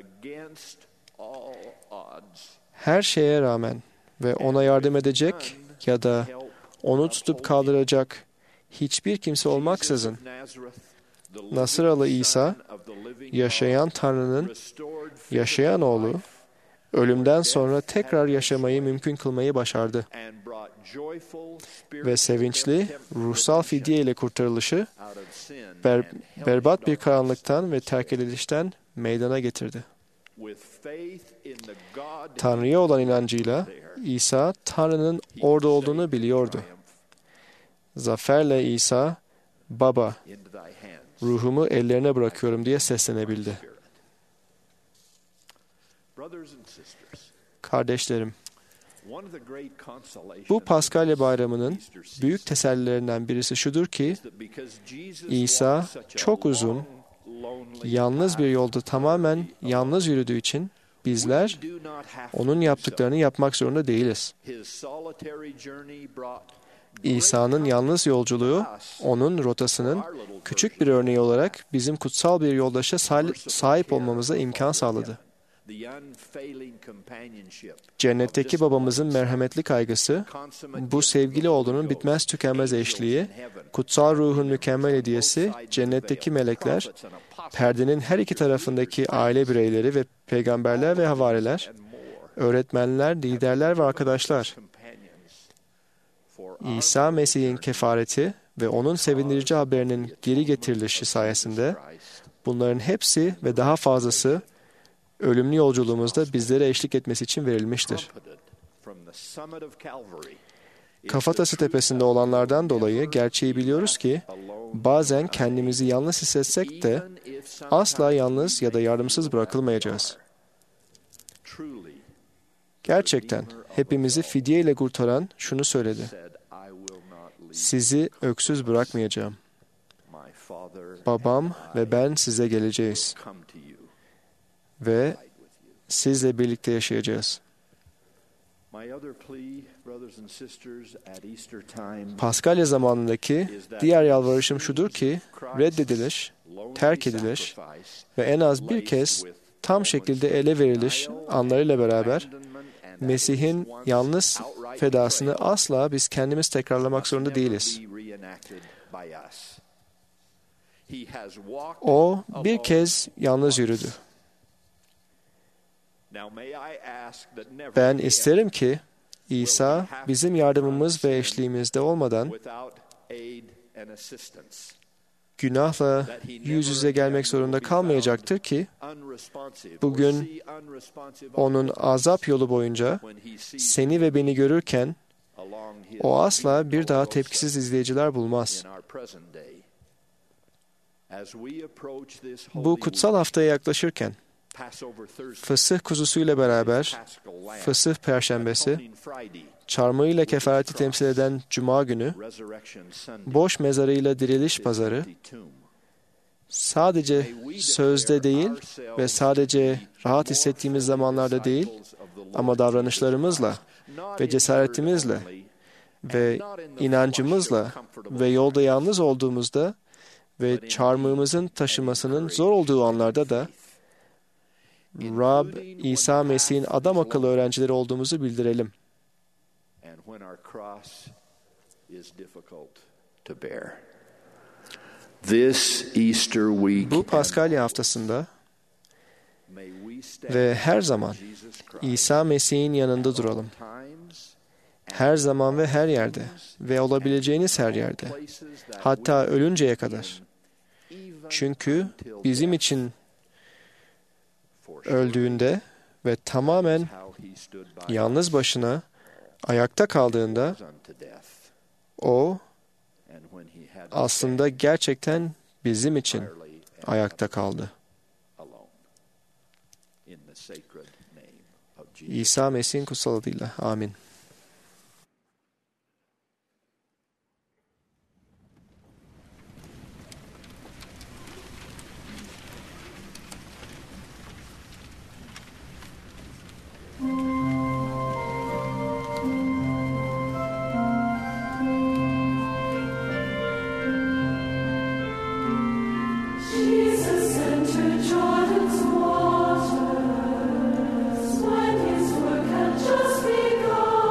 Her şeye rağmen ve ona yardım edecek ya da onu tutup kaldıracak hiçbir kimse olmaksızın, Nasıralı İsa, yaşayan Tanrı'nın yaşayan oğlu, ölümden sonra tekrar yaşamayı mümkün kılmayı başardı. Ve sevinçli, ruhsal fidye ile kurtarılışı, ber, berbat bir karanlıktan ve terk edilişten meydana getirdi. Tanrı'ya olan inancıyla İsa, Tanrı'nın orada olduğunu biliyordu. Zaferle İsa, Baba, ruhumu ellerine bırakıyorum diye seslenebildi. Kardeşlerim, bu Paskalya Bayramı'nın büyük tesellilerinden birisi şudur ki, İsa çok uzun, yalnız bir yolda tamamen yalnız yürüdüğü için bizler onun yaptıklarını yapmak zorunda değiliz. İsa'nın yalnız yolculuğu, onun rotasının küçük bir örneği olarak bizim kutsal bir yoldaşa sahip olmamıza imkan sağladı. Cennetteki babamızın merhametli kaygısı, bu sevgili oğlunun bitmez tükenmez eşliği, kutsal ruhun mükemmel hediyesi, cennetteki melekler, perdenin her iki tarafındaki aile bireyleri ve peygamberler ve havariler, öğretmenler, liderler ve arkadaşlar, İsa Mesih'in kefareti ve onun sevindirici haberinin geri getirilişi sayesinde bunların hepsi ve daha fazlası ölümlü yolculuğumuzda bizlere eşlik etmesi için verilmiştir. Kafatası tepesinde olanlardan dolayı gerçeği biliyoruz ki bazen kendimizi yalnız hissetsek de asla yalnız ya da yardımsız bırakılmayacağız. Gerçekten hepimizi fidye ile kurtaran şunu söyledi: sizi öksüz bırakmayacağım. Babam ve ben size geleceğiz ve sizle birlikte yaşayacağız. Paskalya zamanındaki diğer yalvarışım şudur ki reddediliş, terk ediliş ve en az bir kez tam şekilde ele veriliş anlarıyla beraber Mesih'in yalnız fedasını asla biz kendimiz tekrarlamak zorunda değiliz. O bir kez yalnız yürüdü. Ben isterim ki İsa bizim yardımımız ve eşliğimizde olmadan günahla yüz yüze gelmek zorunda kalmayacaktır ki bugün onun azap yolu boyunca seni ve beni görürken o asla bir daha tepkisiz izleyiciler bulmaz. Bu kutsal haftaya yaklaşırken Fısıh kuzusuyla beraber Fısıh Perşembesi, çarmıhıyla kefareti temsil eden Cuma günü, boş mezarıyla diriliş pazarı, sadece sözde değil ve sadece rahat hissettiğimiz zamanlarda değil, ama davranışlarımızla ve cesaretimizle ve inancımızla ve yolda yalnız olduğumuzda ve çarmıhımızın taşımasının zor olduğu anlarda da Rab İsa Mesih'in adam akıllı öğrencileri olduğumuzu bildirelim. Bu Paskalya haftasında ve her zaman İsa Mesih'in yanında duralım. Her zaman ve her yerde ve olabileceğiniz her yerde. Hatta ölünceye kadar. Çünkü bizim için öldüğünde ve tamamen yalnız başına ayakta kaldığında o aslında gerçekten bizim için ayakta kaldı. İsa Mesih'in kutsal adıyla. Amin. Jesus entered Jordan's waters when his work had just begun.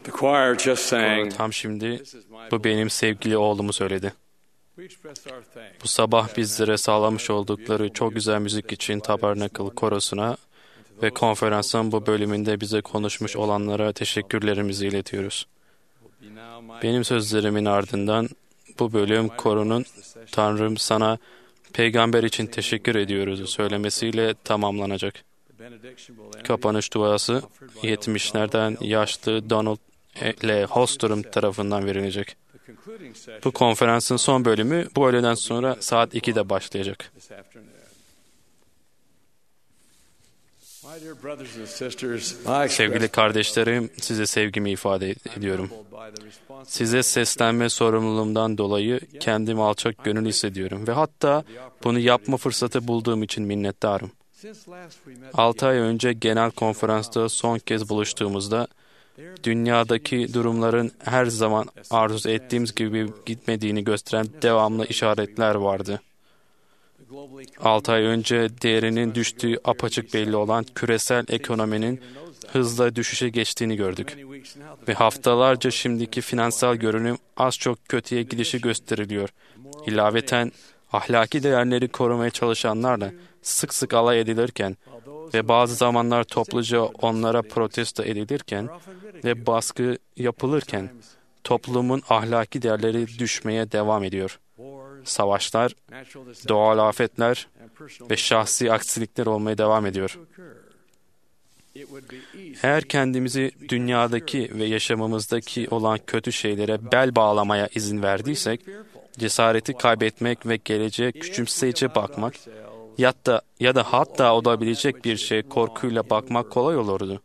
The choir just sang. Tam şimdi bu benim sevgili oğlumu söyledi. Bu sabah bizlere sağlamış oldukları çok güzel müzik için Tabernacle Korosu'na ve konferansın bu bölümünde bize konuşmuş olanlara teşekkürlerimizi iletiyoruz. Benim sözlerimin ardından bu bölüm korunun "Tanrım sana peygamber için teşekkür ediyoruz" söylemesiyle tamamlanacak. Kapanış duası yetmişlerden yaşlı Donald L. Holstrom tarafından verilecek. Bu konferansın son bölümü bu öğleden sonra saat ikide başlayacak. Sevgili kardeşlerim, size sevgimi ifade ediyorum. Size seslenme sorumluluğumdan dolayı kendimi alçak gönül hissediyorum ve hatta bunu yapma fırsatı bulduğum için minnettarım. Altı ay önce genel konferansta son kez buluştuğumuzda dünyadaki durumların her zaman arzu ettiğimiz gibi gitmediğini gösteren devamlı işaretler vardı. Altı ay önce değerinin düştüğü apaçık belli olan küresel ekonominin hızla düşüşe geçtiğini gördük. Ve haftalarca şimdiki finansal görünüm az çok kötüye gidişi gösteriliyor. İlaveten ahlaki değerleri korumaya çalışanlarla sık sık alay edilirken ve bazı zamanlar topluca onlara protesto edilirken ve baskı yapılırken toplumun ahlaki değerleri düşmeye devam ediyor. Savaşlar, doğal afetler ve şahsi aksilikler olmaya devam ediyor. Eğer kendimizi dünyadaki ve yaşamımızdaki olan kötü şeylere bel bağlamaya izin verdiysek, cesareti kaybetmek ve geleceğe küçümseyici bakmak ya da, ya da hatta olabilecek bir şeye korkuyla bakmak kolay olurdu.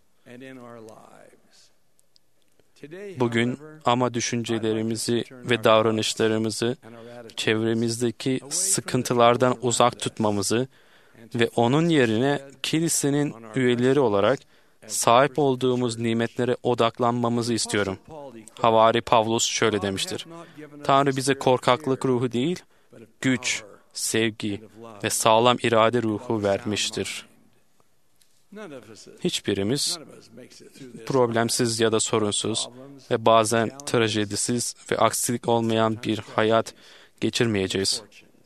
Bugün ama düşüncelerimizi ve davranışlarımızı çevremizdeki sıkıntılardan uzak tutmamızı ve onun yerine kilisenin üyeleri olarak sahip olduğumuz nimetlere odaklanmamızı istiyorum. Havari Pavlus şöyle demiştir: Tanrı bize korkaklık ruhu değil, güç, sevgi ve sağlam irade ruhu vermiştir. Hiçbirimiz problemsiz ya da sorunsuz ve bazen trajedisiz ve aksilik olmayan bir hayat geçirmeyeceğiz.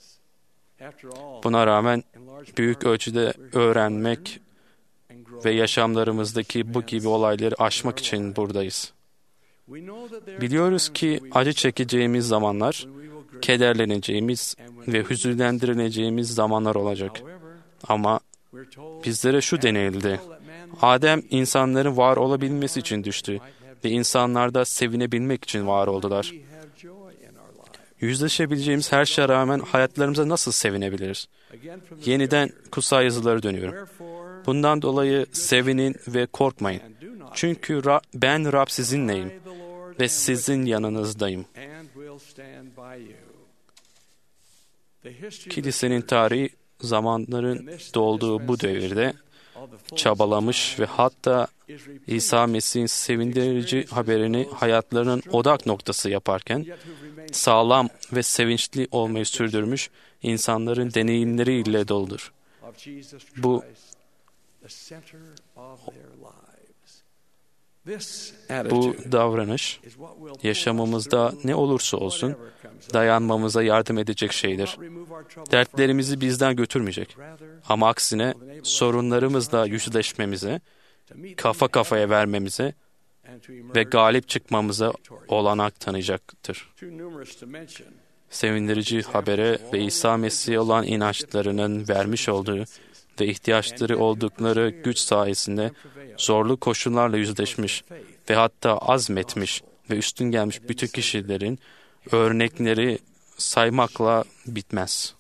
Buna rağmen büyük ölçüde öğrenmek ve yaşamlarımızdaki bu gibi olayları aşmak için buradayız. Biliyoruz ki acı çekeceğimiz zamanlar, kederleneceğimiz ve hüzünlendirileceğimiz zamanlar olacak. Ama bizlere şu denildi: Adem insanların var olabilmesi için düştü ve insanlar da sevinebilmek için var oldular. Yüzleşebileceğimiz her şeye rağmen hayatlarımıza nasıl sevinebiliriz? Yeniden kutsal yazılara dönüyorum. Bundan dolayı sevinin ve korkmayın. Çünkü Ra- ben Rab sizinleyim ve sizin yanınızdayım. Kilisenin tarihi zamanların dolduğu bu devirde çabalamış ve hatta İsa Mesih'in sevindirici haberini hayatlarının odak noktası yaparken sağlam ve sevinçli olmayı sürdürmüş insanların deneyimleriyle doludur. Bu Bu davranış yaşamımızda ne olursa olsun dayanmamıza yardım edecek şeydir. Dertlerimizi bizden götürmeyecek. Ama aksine sorunlarımızla yüzleşmemize, kafa kafaya vermemize ve galip çıkmamıza olanak tanıyacaktır. Sevindirici habere ve İsa Mesih'e olan inançlarının vermiş olduğu ve ihtiyaçları oldukları güç sayesinde zorlu koşullarla yüzleşmiş ve hatta azmetmiş ve üstün gelmiş bütün kişilerin örnekleri saymakla bitmez.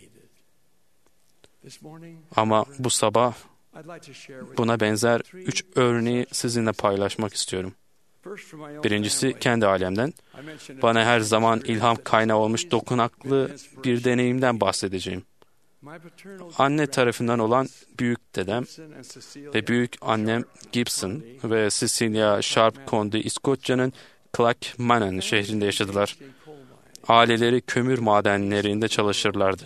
Ama bu sabah buna benzer üç örneği sizinle paylaşmak istiyorum. Birincisi kendi ailemden. Bana her zaman ilham kaynağı olmuş dokunaklı bir deneyimden bahsedeceğim. Anne tarafından olan büyük dedem ve büyük annem Gibson ve Cecilia Sharp Conde İskoçya'nın Clackmannan şehrinde yaşadılar. Aileleri kömür madenlerinde çalışırlardı.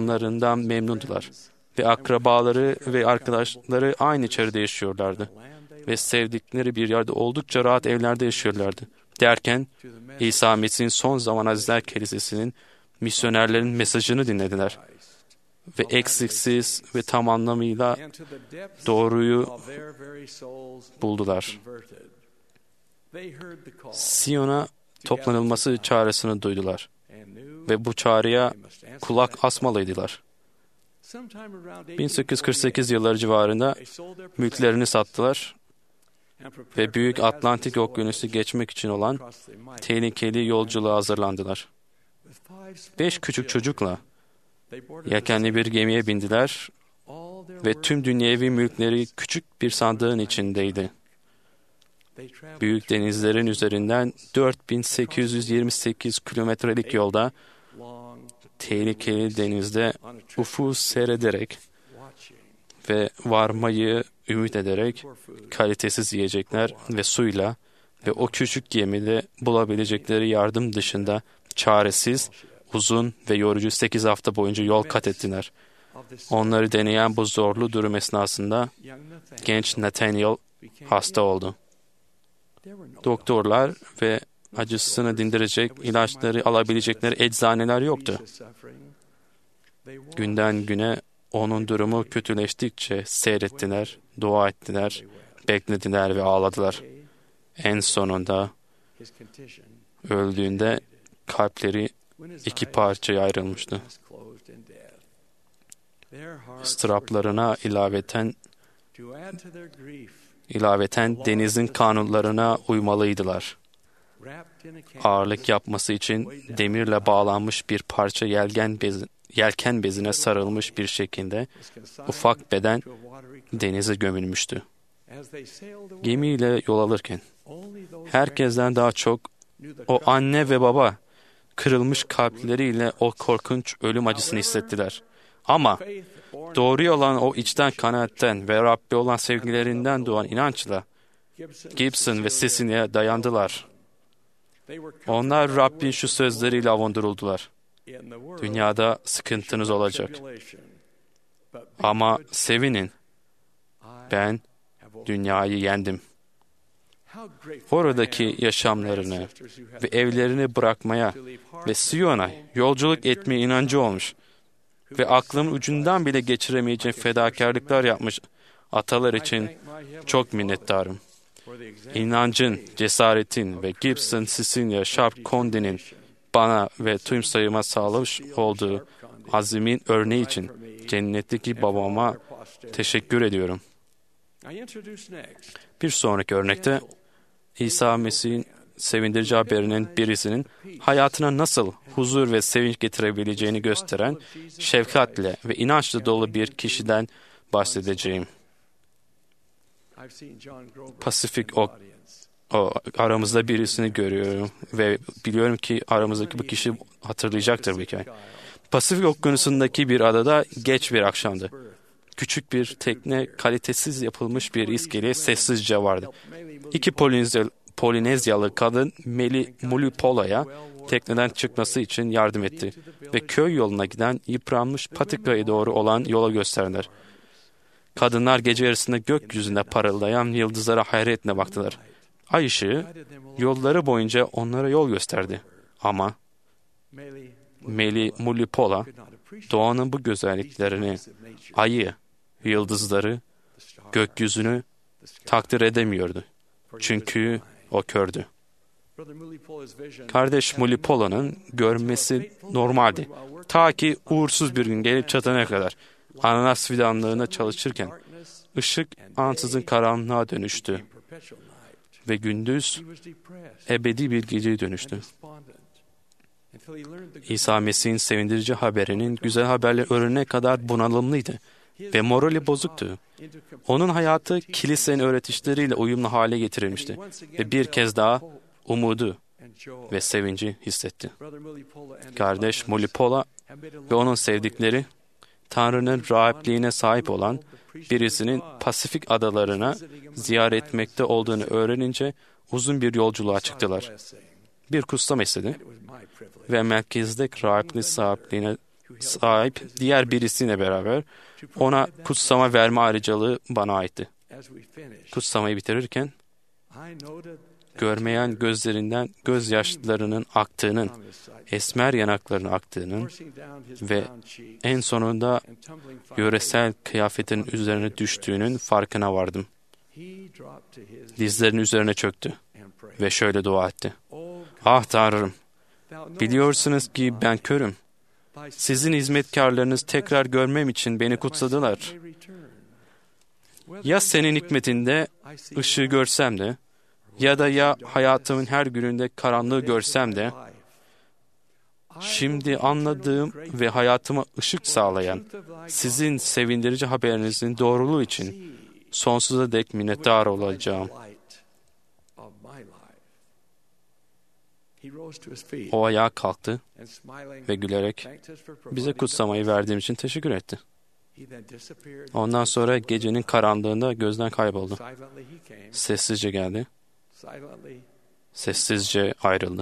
Yaşamlarından memnundular ve akrabaları ve arkadaşları aynı çevrede yaşıyorlardı. ve sevdikleri bir yerde oldukça rahat evlerde yaşıyorlardı. Derken İsa Mesih'in son zaman Azizler Kilisesi'nin misyonerlerin mesajını dinlediler ve eksiksiz ve tam anlamıyla doğruyu buldular. Siyon'a toplanılması çağrısını duydular ve bu çağrıya kulak asmalıydılar. bin sekiz yüz kırk sekiz yılları civarında mülklerini sattılar ve Büyük Atlantik Okyanusu geçmek için olan tehlikeli yolculuğa hazırlandılar. Beş küçük çocukla yelkenli bir gemiye bindiler ve tüm dünyevi mülkleri küçük bir sandığın içindeydi. Büyük denizlerin üzerinden dört bin sekiz yüz yirmi sekiz kilometrelik yolda tehlikeli denizde ufuğu seyrederek ve varmayı ümit ederek kalitesiz yiyecekler ve suyla ve o küçük gemide bulabilecekleri yardım dışında çaresiz, uzun ve yorucu sekiz hafta boyunca yol kat ettiler. Onları deneyen bu zorlu durum esnasında genç Nathaniel hasta oldu. Doktorlar ve acısını dindirecek ilaçları alabilecekleri eczaneler yoktu. Günden güne onun durumu kötüleştikçe seyrettiler, dua ettiler, beklediler ve ağladılar. En sonunda öldüğünde kalpleri iki parçaya ayrılmıştı. Istıraplarına ilaveten ilaveten denizin kanunlarına uymalıydılar. Ağırlık yapması için demirle bağlanmış bir parça yelken, bezi, yelken bezine sarılmış bir şekilde ufak beden denize gömülmüştü. Gemiyle yol alırken herkesten daha çok o anne ve baba kırılmış kalpleriyle o korkunç ölüm acısını hissettiler. Ama doğru olan o içten kanaatten ve Rabbe olan sevgilerinden doğan inançla Gibson ve Cecily'e dayandılar. Onlar Rabbin şu sözleriyle avunduruldular. Dünyada sıkıntınız olacak. Ama sevinin. Ben dünyayı yendim. Oradaki yaşamlarını ve evlerini bırakmaya ve Siyon'a yolculuk etmeye inancı olmuş ve aklımın ucundan bile geçiremeyeceğim fedakarlıklar yapmış atalar için çok minnettarım. İnancın, cesaretin ve Gibson, Cecilia, Sharp Conde'nin bana ve tüm sayıma sağlamış olduğu azimin örneği için cennetteki babama teşekkür ediyorum. Bir sonraki örnekte İsa Mesih'in sevindirici haberinin birisinin hayatına nasıl huzur ve sevinç getirebileceğini gösteren şefkatle ve inançla dolu bir kişiden bahsedeceğim. Pasifik o, o aramızda birisini görüyorum ve biliyorum ki aramızdaki bu kişi hatırlayacaktır bu hikaye. Pasifik Okyanusu'ndaki bir adada geç bir akşamdı. Küçük bir tekne kalitesiz yapılmış bir iskeleye sessizce vardı. İki Polinezyalı, Polinezyalı kadın Meli Mulipola'ya tekneden çıkması için yardım etti ve köy yoluna giden yıpranmış patikaya doğru olan yola gösterdiler. Kadınlar gece yarısında gökyüzünde parıldayan yıldızlara hayretle baktılar. Ay ışığı yolları boyunca onlara yol gösterdi. Ama Meli Mulipola doğanın bu güzelliklerini, ayı, yıldızları, gökyüzünü takdir edemiyordu. Çünkü o kördü. Kardeş Mulipola'nın görmesi normaldi. Ta ki uğursuz bir gün gelip çatana kadar ananas fidanlığına çalışırken ışık ansızın karanlığa dönüştü ve gündüz ebedi bir geceye dönüştü. İsa Mesih'in sevindirici haberinin güzel haberleri öğrenene kadar bunalımlıydı ve morali bozuktu. Onun hayatı kilisenin öğretişleriyle uyumlu hale getirilmişti ve bir kez daha umudu ve sevinci hissetti. Kardeş Mulipola ve onun sevdikleri Tanrı'nın rahipliğine sahip olan birisinin Pasifik adalarına ziyaret etmekte olduğunu öğrenince uzun bir yolculuğa çıktılar. Bir kutsam istedi ve Melkizedek rahiplik sahipliğine sahip diğer birisiyle beraber ona kutsama verme ayrıcalığı bana aitti. Kutsamayı bitirirken, görmeyen gözlerinden gözyaşlarının aktığının, esmer yanaklarının aktığının ve en sonunda yöresel kıyafetin üzerine düştüğünün farkına vardım. Dizlerinin üzerine çöktü ve şöyle dua etti. Ah Tanrım, biliyorsunuz ki ben körüm. Sizin hizmetkarlarınız tekrar görmem için beni kutsadılar. Ya senin hikmetinde ışığı görsem de, ya da ya hayatımın her gününde karanlığı görsem de, şimdi anladığım ve hayatıma ışık sağlayan sizin sevindirici haberinizin doğruluğu için sonsuza dek minnettar olacağım. O ayağa kalktı ve gülerek bize kutsamayı verdiğim için teşekkür etti. Ondan sonra gecenin karanlığında gözden kayboldu. Sessizce geldi. Sessizce ayrıldı.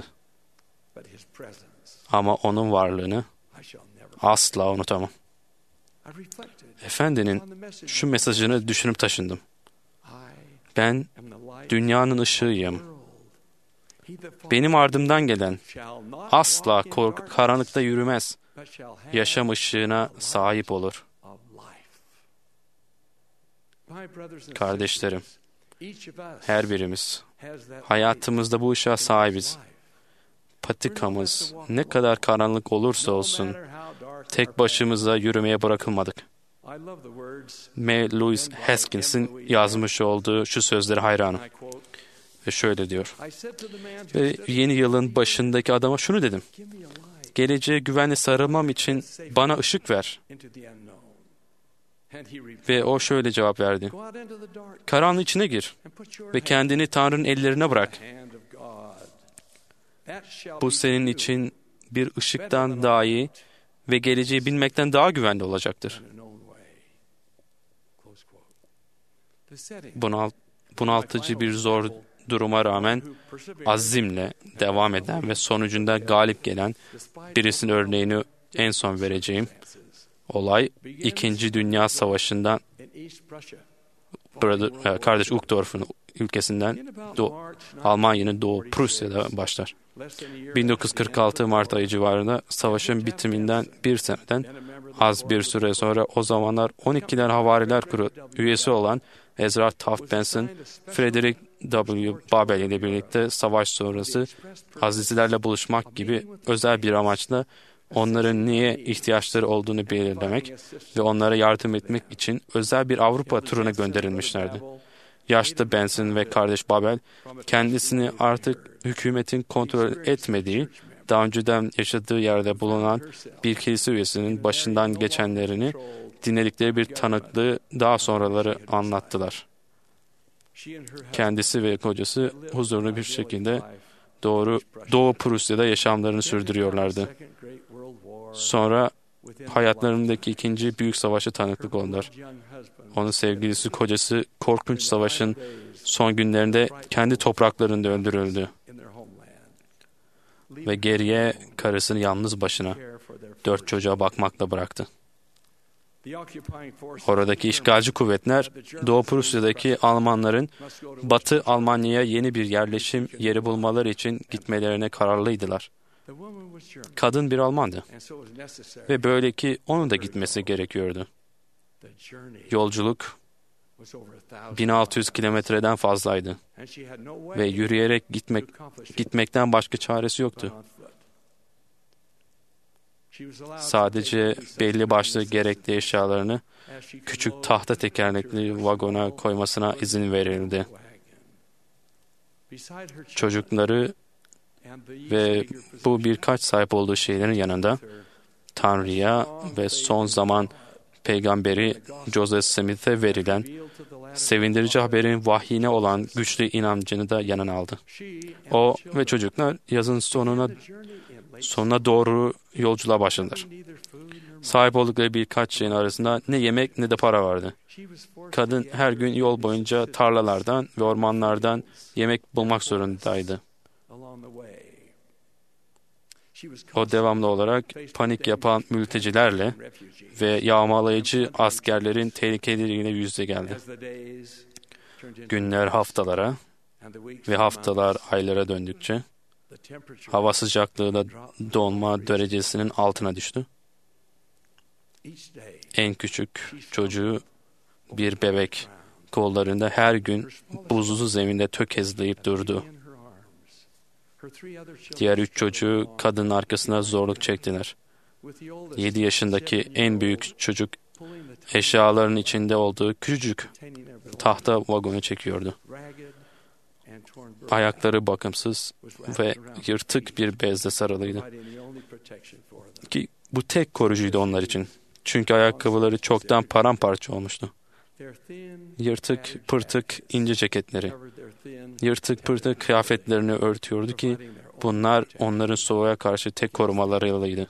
Ama onun varlığını asla unutamam. Efendinin şu mesajını düşünüp taşındım. Ben dünyanın ışığıyım. Benim ardımdan gelen asla kork- karanlıkta yürümez. Yaşam ışığına sahip olur. Kardeşlerim, her birimiz hayatımızda bu ışığa sahibiz. Patikamız ne kadar karanlık olursa olsun tek başımıza yürümeye bırakılmadık. M. Louis Haskins'in yazmış olduğu şu sözleri hayranım. Ve şöyle diyor. Ve yeni yılın başındaki adama şunu dedim. Geleceğe güvenle sarılmam için bana ışık ver. Ve o şöyle cevap verdi. Karanlığın içine gir ve kendini Tanrı'nın ellerine bırak. Bu senin için bir ışıktan daha iyi ve geleceği bilmekten daha güvenli olacaktır. Bunalt, bunaltıcı bir zor duruma rağmen azimle devam eden ve sonucunda galip gelen birisinin örneğini en son vereceğim. Olay İkinci Dünya Savaşı'ndan brother, kardeş Uchtdorf'un ülkesinden Doğu, Almanya'nın Doğu Prusya'da başlar. bin dokuz yüz kırk altı Mart ayı civarında savaşın bitiminden bir seneden az bir süre sonra o zamanlar on ikiler Havariler Kurulu üyesi olan Ezra Taft Benson, Frederick W. Babel ile birlikte savaş sonrası Azizilerle buluşmak gibi özel bir amaçla onların niye ihtiyaçları olduğunu belirlemek ve onlara yardım etmek için özel bir Avrupa turuna gönderilmişlerdi. Yaşlı Benson ve kardeş Babel, kendisini artık hükümetin kontrol etmediği, daha önceden yaşadığı yerde bulunan bir kilise üyesinin başından geçenlerini dinledikleri bir tanıklığı daha sonraları anlattılar. Kendisi ve kocası huzurlu bir şekilde doğru Doğu Prusya'da yaşamlarını sürdürüyorlardı. Sonra hayatlarındaki ikinci büyük savaşa tanıklık oldular. Onun sevgilisi kocası korkunç savaşın son günlerinde kendi topraklarında öldürüldü. Ve geriye karısını yalnız başına dört çocuğa bakmakla bıraktı. Oradaki işgalci kuvvetler Doğu Prusya'daki Almanların Batı Almanya'ya yeni bir yerleşim yeri bulmaları için gitmelerine kararlıydılar. Kadın bir Almandı ve böyle ki onun da gitmesi gerekiyordu. Yolculuk bin altı yüz kilometreden fazlaydı ve yürüyerek gitmek gitmekten başka çaresi yoktu. Sadece belli başlı gerekli eşyalarını küçük tahta tekerlekli vagona koymasına izin verildi. Çocukları ve bu birkaç sahip olduğu şeylerin yanında Tanrı'ya ve son zaman peygamberi Joseph Smith'e verilen sevindirici haberin vahyine olan güçlü inancını da yanına aldı. O ve çocuklar yazın sonuna sonuna doğru yolculuğa başladılar. Sahip oldukları birkaç şeyin arasında ne yemek ne de para vardı. Kadın her gün yol boyunca tarlalardan ve ormanlardan yemek bulmak zorundaydı. O devamlı olarak panik yapan mültecilerle ve yağmalayıcı askerlerin tehlikeleriyle yüz yüze geldi. günler haftalara ve haftalar aylara döndükçe hava sıcaklığı da donma derecesinin altına düştü. En küçük çocuğu, bir bebek, kollarında her gün buzlu zeminde tökezleyip durdu. Diğer üç çocuğu kadının arkasına zorluk çektiler. Yedi yaşındaki en büyük çocuk eşyaların içinde olduğu küçücük tahta vagonu çekiyordu. Ayakları bakımsız ve yırtık bir bezle sarılıydı. Ki bu tek koruyucuydu onlar için. Çünkü ayakkabıları çoktan paramparça olmuştu. Yırtık pırtık ince ceketleri, yırtık pırtık kıyafetlerini örtüyordu ki bunlar onların soğuğa karşı tek korumalarıydı.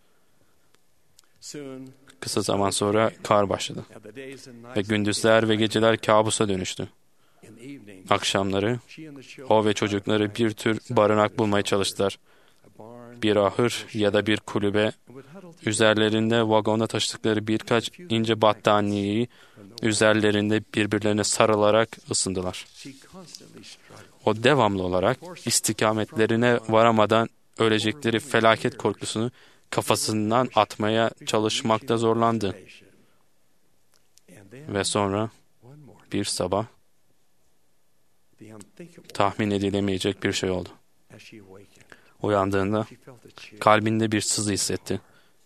Kısa zaman sonra kar başladı ve gündüzler ve geceler kabusa dönüştü. Akşamları o ve çocukları bir tür barınak bulmaya çalıştılar. Bir ahır ya da bir kulübe, üzerlerinde vagonda taşıdıkları birkaç ince battaniyeyi üzerlerinde birbirlerine sarılarak ısındılar. O devamlı olarak istikametlerine varamadan ölecekleri felaket korkusunu kafasından atmaya çalışmakta zorlandı. Ve sonra bir sabah tahmin edilemeyecek bir şey oldu. Uyandığında kalbinde bir sızı hissetti.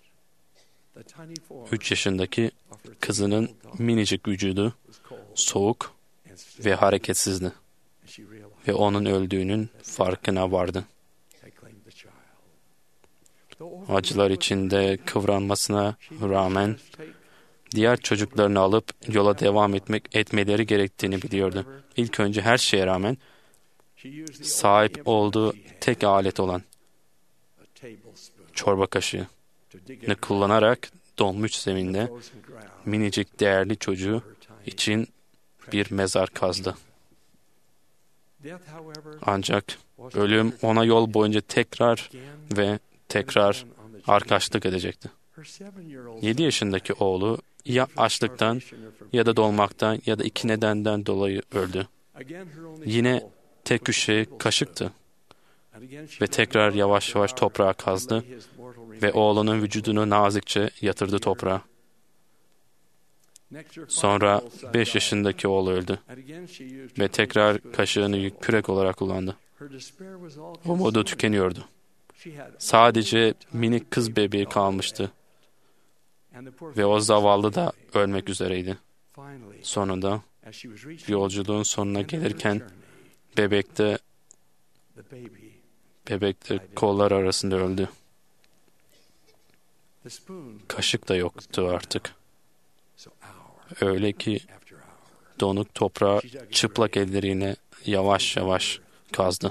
Üç yaşındaki kızının minicik vücudu soğuk ve hareketsizdi. Ve onun öldüğünün farkına vardı. Acılar içinde kıvranmasına rağmen diğer çocuklarını alıp yola devam etmek etmeleri gerektiğini biliyordu. İlk önce her şeye rağmen sahip olduğu tek alet olan çorba kaşığını kullanarak donmuş zeminde minicik değerli çocuğu için bir mezar kazdı. Ancak ölüm ona yol boyunca tekrar ve tekrar arkadaşlık edecekti. Yedi yaşındaki oğlu ya açlıktan ya da dolmaktan ya da iki nedenden dolayı öldü. Yine tek güçlü kaşıktı ve tekrar yavaş yavaş toprağa kazdı ve oğlunun vücudunu nazikçe yatırdı toprağa. Sonra beş yaşındaki oğlu öldü ve tekrar kaşığını kürek olarak kullandı. Umudu tükeniyordu. Sadece minik kız bebeği kalmıştı ve o zavallı da ölmek üzereydi. Sonunda yolculuğun sonuna gelirken bebekte bebekte kollar arasında öldü. Kaşık da yoktu artık. Öyle ki donuk toprağı çıplak elleriyle yavaş yavaş kazdı.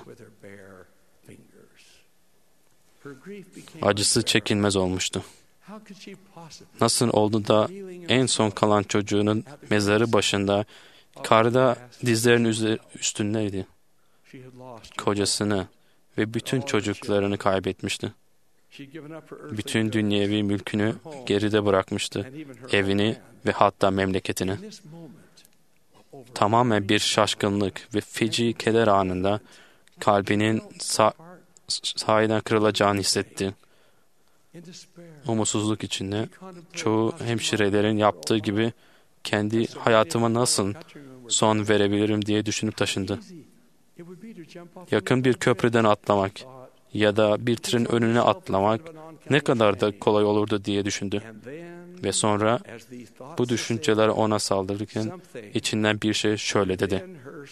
Acısı çekilmez olmuştu. Nasıl oldu da en son kalan çocuğunun mezarı başında karda dizlerinin üstündeydi. Kocasını ve bütün çocuklarını kaybetmişti. Bütün dünyevi mülkünü geride bırakmıştı. Evini ve hatta memleketini. Tamamen bir şaşkınlık ve feci keder anında kalbinin sa- sahiden kırılacağını hissetti. Umutsuzluk içinde çoğu hemşirelerin yaptığı gibi kendi hayatıma nasıl son verebilirim diye düşünüp taşındı. Yakın bir köprüden atlamak ya da bir trenin önüne atlamak ne kadar da kolay olurdu diye düşündü. Ve sonra bu düşünceler ona saldırırken içinden bir şey şöyle dedi.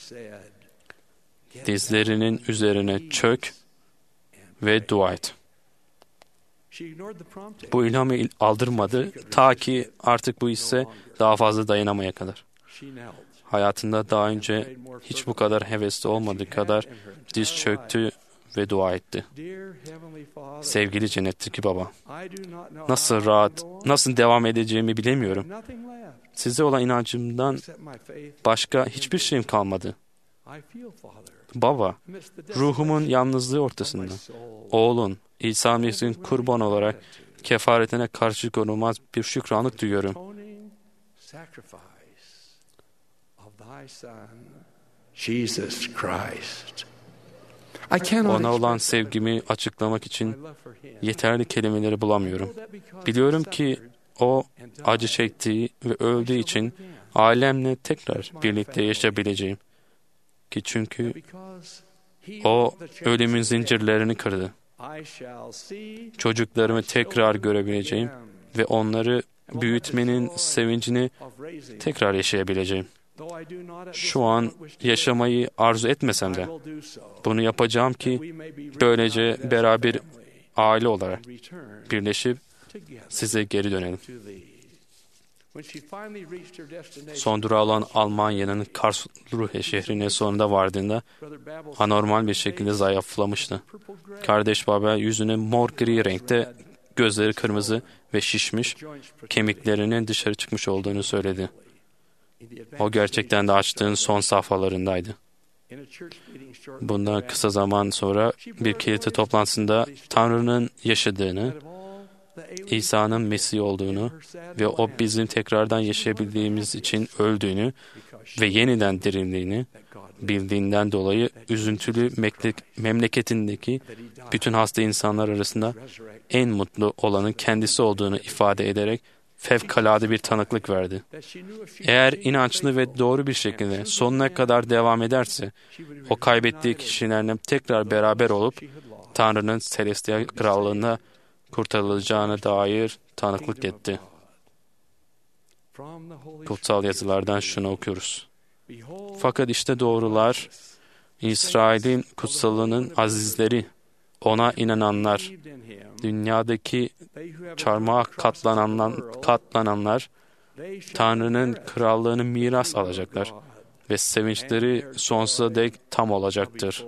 Dizlerinin üzerine çök ve dua et. Bu ilhamı aldırmadı ta ki artık bu hisse daha fazla dayanamaya kadar. Hayatında daha önce hiç bu kadar hevesli olmadığı kadar diz çöktü ve dua etti. Sevgili cennetteki baba, nasıl rahat, nasıl devam edeceğimi bilemiyorum. Size olan inancımdan başka hiçbir şeyim kalmadı. Baba, ruhumun yalnızlığı ortasında, oğlun, İsa Mesih'in kurban olarak kefaretine karşı konulmaz bir şükranlık duyuyorum. Jesus Christ. Ona olan sevgimi açıklamak için yeterli kelimeleri bulamıyorum. Biliyorum ki o acı çektiği ve öldüğü için ailemle tekrar birlikte yaşayabileceğim. Ki çünkü o ölümün zincirlerini kırdı. Çocuklarımı tekrar görebileceğim ve onları büyütmenin sevincini tekrar yaşayabileceğim. Şu an yaşamayı arzu etmesem de bunu yapacağım ki böylece beraber aile olarak birleşip size geri dönelim. Son durağı olan Almanya'nın Karlsruhe şehrine sonunda vardığında anormal bir şekilde zayıflamıştı. Kardeş Babel yüzüne mor gri renkte, gözleri kırmızı ve şişmiş, kemiklerinin dışarı çıkmış olduğunu söyledi. O gerçekten de açlığın son safhalarındaydı. Bundan kısa zaman sonra bir kilise toplantısında Tanrı'nın yaşadığını, İsa'nın Mesih olduğunu ve o bizim tekrardan yaşayabildiğimiz için öldüğünü ve yeniden dirildiğini bildiğinden dolayı üzüntülü memleketindeki bütün hasta insanlar arasında en mutlu olanın kendisi olduğunu ifade ederek fevkalade bir tanıklık verdi. Eğer inançlı ve doğru bir şekilde sonuna kadar devam ederse, o kaybettiği kişilerle tekrar beraber olup Tanrı'nın Celestial Krallığına kurtarılacağına dair tanıklık etti. Kutsal yazılardan şunu okuyoruz. Fakat işte doğrular, İsrail'in kutsalının azizleri, ona inananlar, dünyadaki çarmıha katlananlar, katlananlar Tanrı'nın krallığını miras alacaklar ve sevinçleri sonsuza dek tam olacaktır.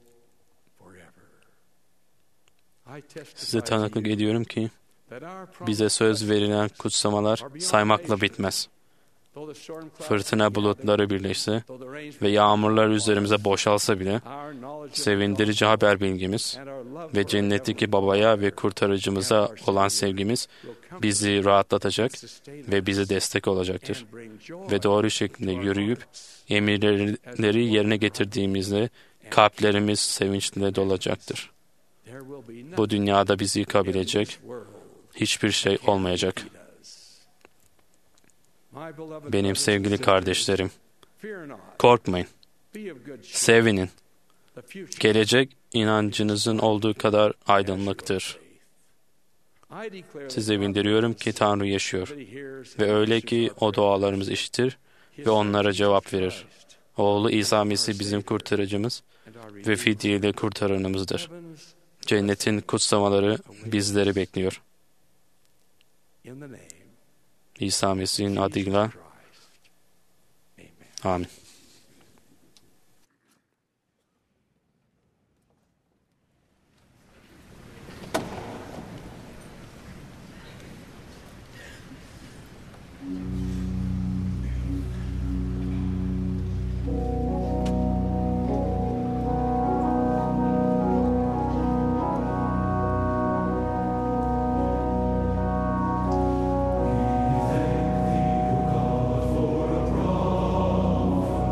Size tanıklık ediyorum ki bize söz verilen kutsamalar saymakla bitmez. Fırtına bulutları birleşse ve yağmurlar üzerimize boşalsa bile sevindirici haber bilgimiz ve cennetteki babaya ve kurtarıcımıza olan sevgimiz bizi rahatlatacak ve bize destek olacaktır. Ve doğru şekilde yürüyüp emirleri yerine getirdiğimizde kalplerimiz sevinçle dolacaktır. Bu dünyada bizi yıkabilecek hiçbir şey olmayacak. Benim sevgili kardeşlerim, korkmayın, sevinin. Gelecek inancınızın olduğu kadar aydınlıktır. Size bildiriyorum ki Tanrı yaşıyor ve öyle ki o dualarımızı işitir ve onlara cevap verir. Oğlu İsa Mesih bizim kurtarıcımız ve fidyeli kurtaranımızdır. Cennetin kutsamaları bizleri bekliyor. İsa Mesih'in adıyla. Amin. For a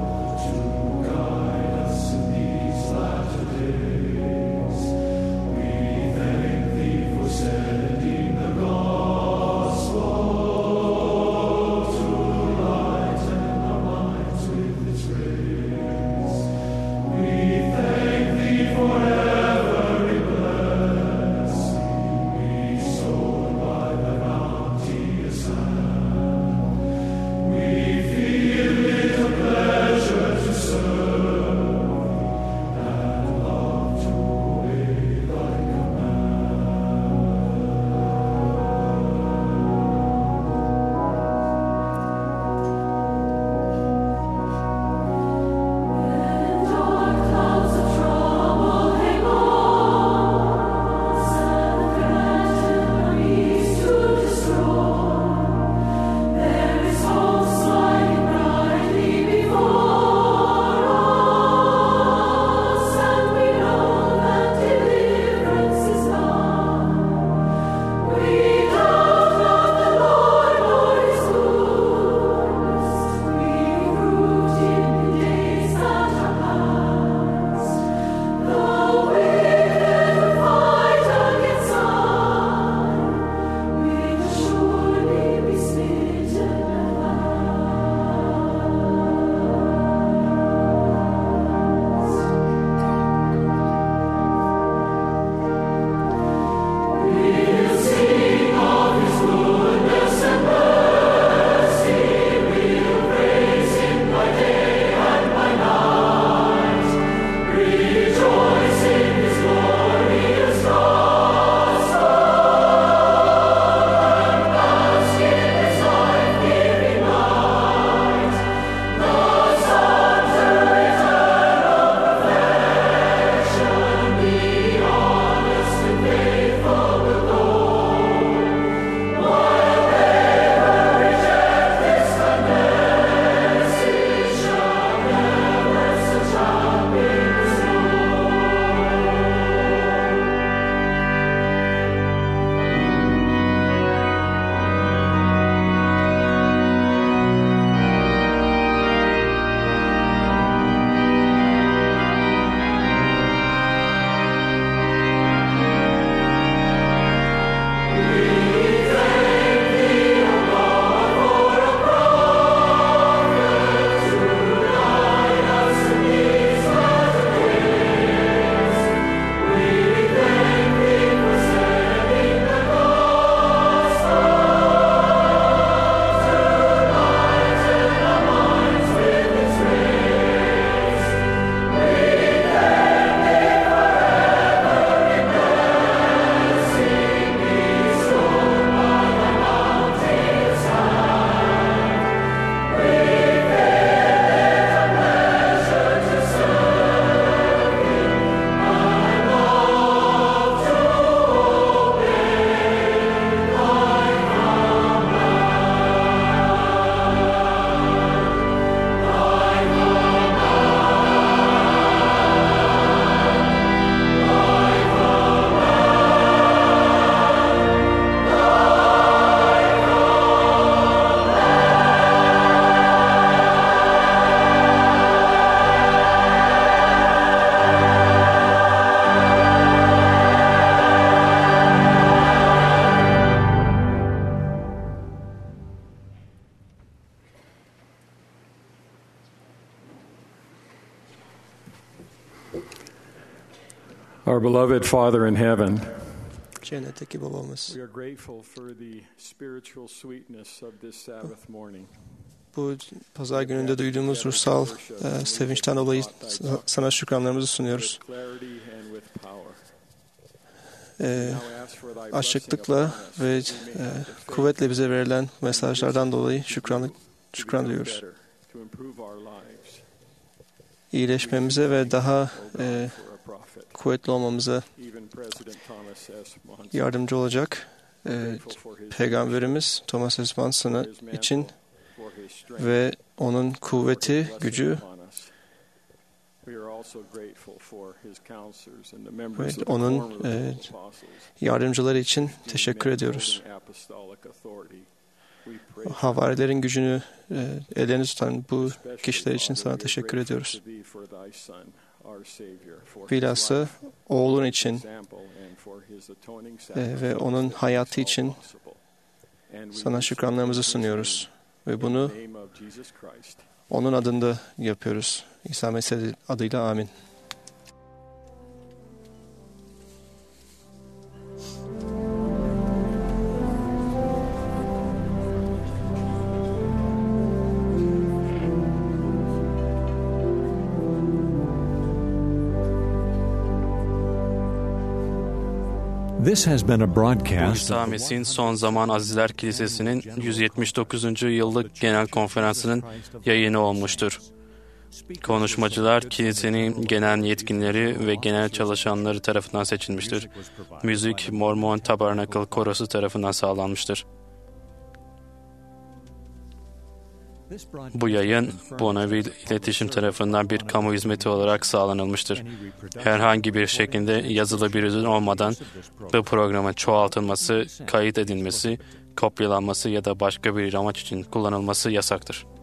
Our beloved Father in heaven, Cennetteki babamız, we are grateful for the spiritual sweetness of this Sabbath morning. bu pazar gününde duyduğumuz ruhsal e, sevinçten dolayı sana şükranlarımızı sunuyoruz. E, açıklıkla ve e, kuvvetle bize verilen mesajlardan dolayı şükran, şükran duyuyoruz. İyileşmemize ve daha e, kuvvetli olmamıza yardımcı olacak e, Peygamberimiz Thomas S. Manson'a için ve onun kuvveti, gücü ve onun e, yardımcıları için teşekkür ediyoruz. Havarilerin gücünü e, ellerine tutan bu kişiler için sana teşekkür ediyoruz. Bilhassa oğlun için e, ve onun hayatı için sana şükranlarımızı sunuyoruz. Ve bunu onun adında yapıyoruz. İsa Mesih adıyla amin. This has been a broadcast. İsa Mesih'in Son Zaman Azizler Kilisesi'nin yüz yetmiş dokuzuncu yıllık genel konferansının yayını olmuştur. Konuşmacılar kilisenin genel yetkinleri ve genel çalışanları tarafından seçilmiştir. Müzik Mormon Tabernacle Korosu tarafından sağlanmıştır. Bu yayın Bonneville İletişim tarafından bir kamu hizmeti olarak sağlanılmıştır. Herhangi bir şekilde yazılı bir ürün olmadan bu programın çoğaltılması, kayıt edilmesi, kopyalanması ya da başka bir amaç için kullanılması yasaktır.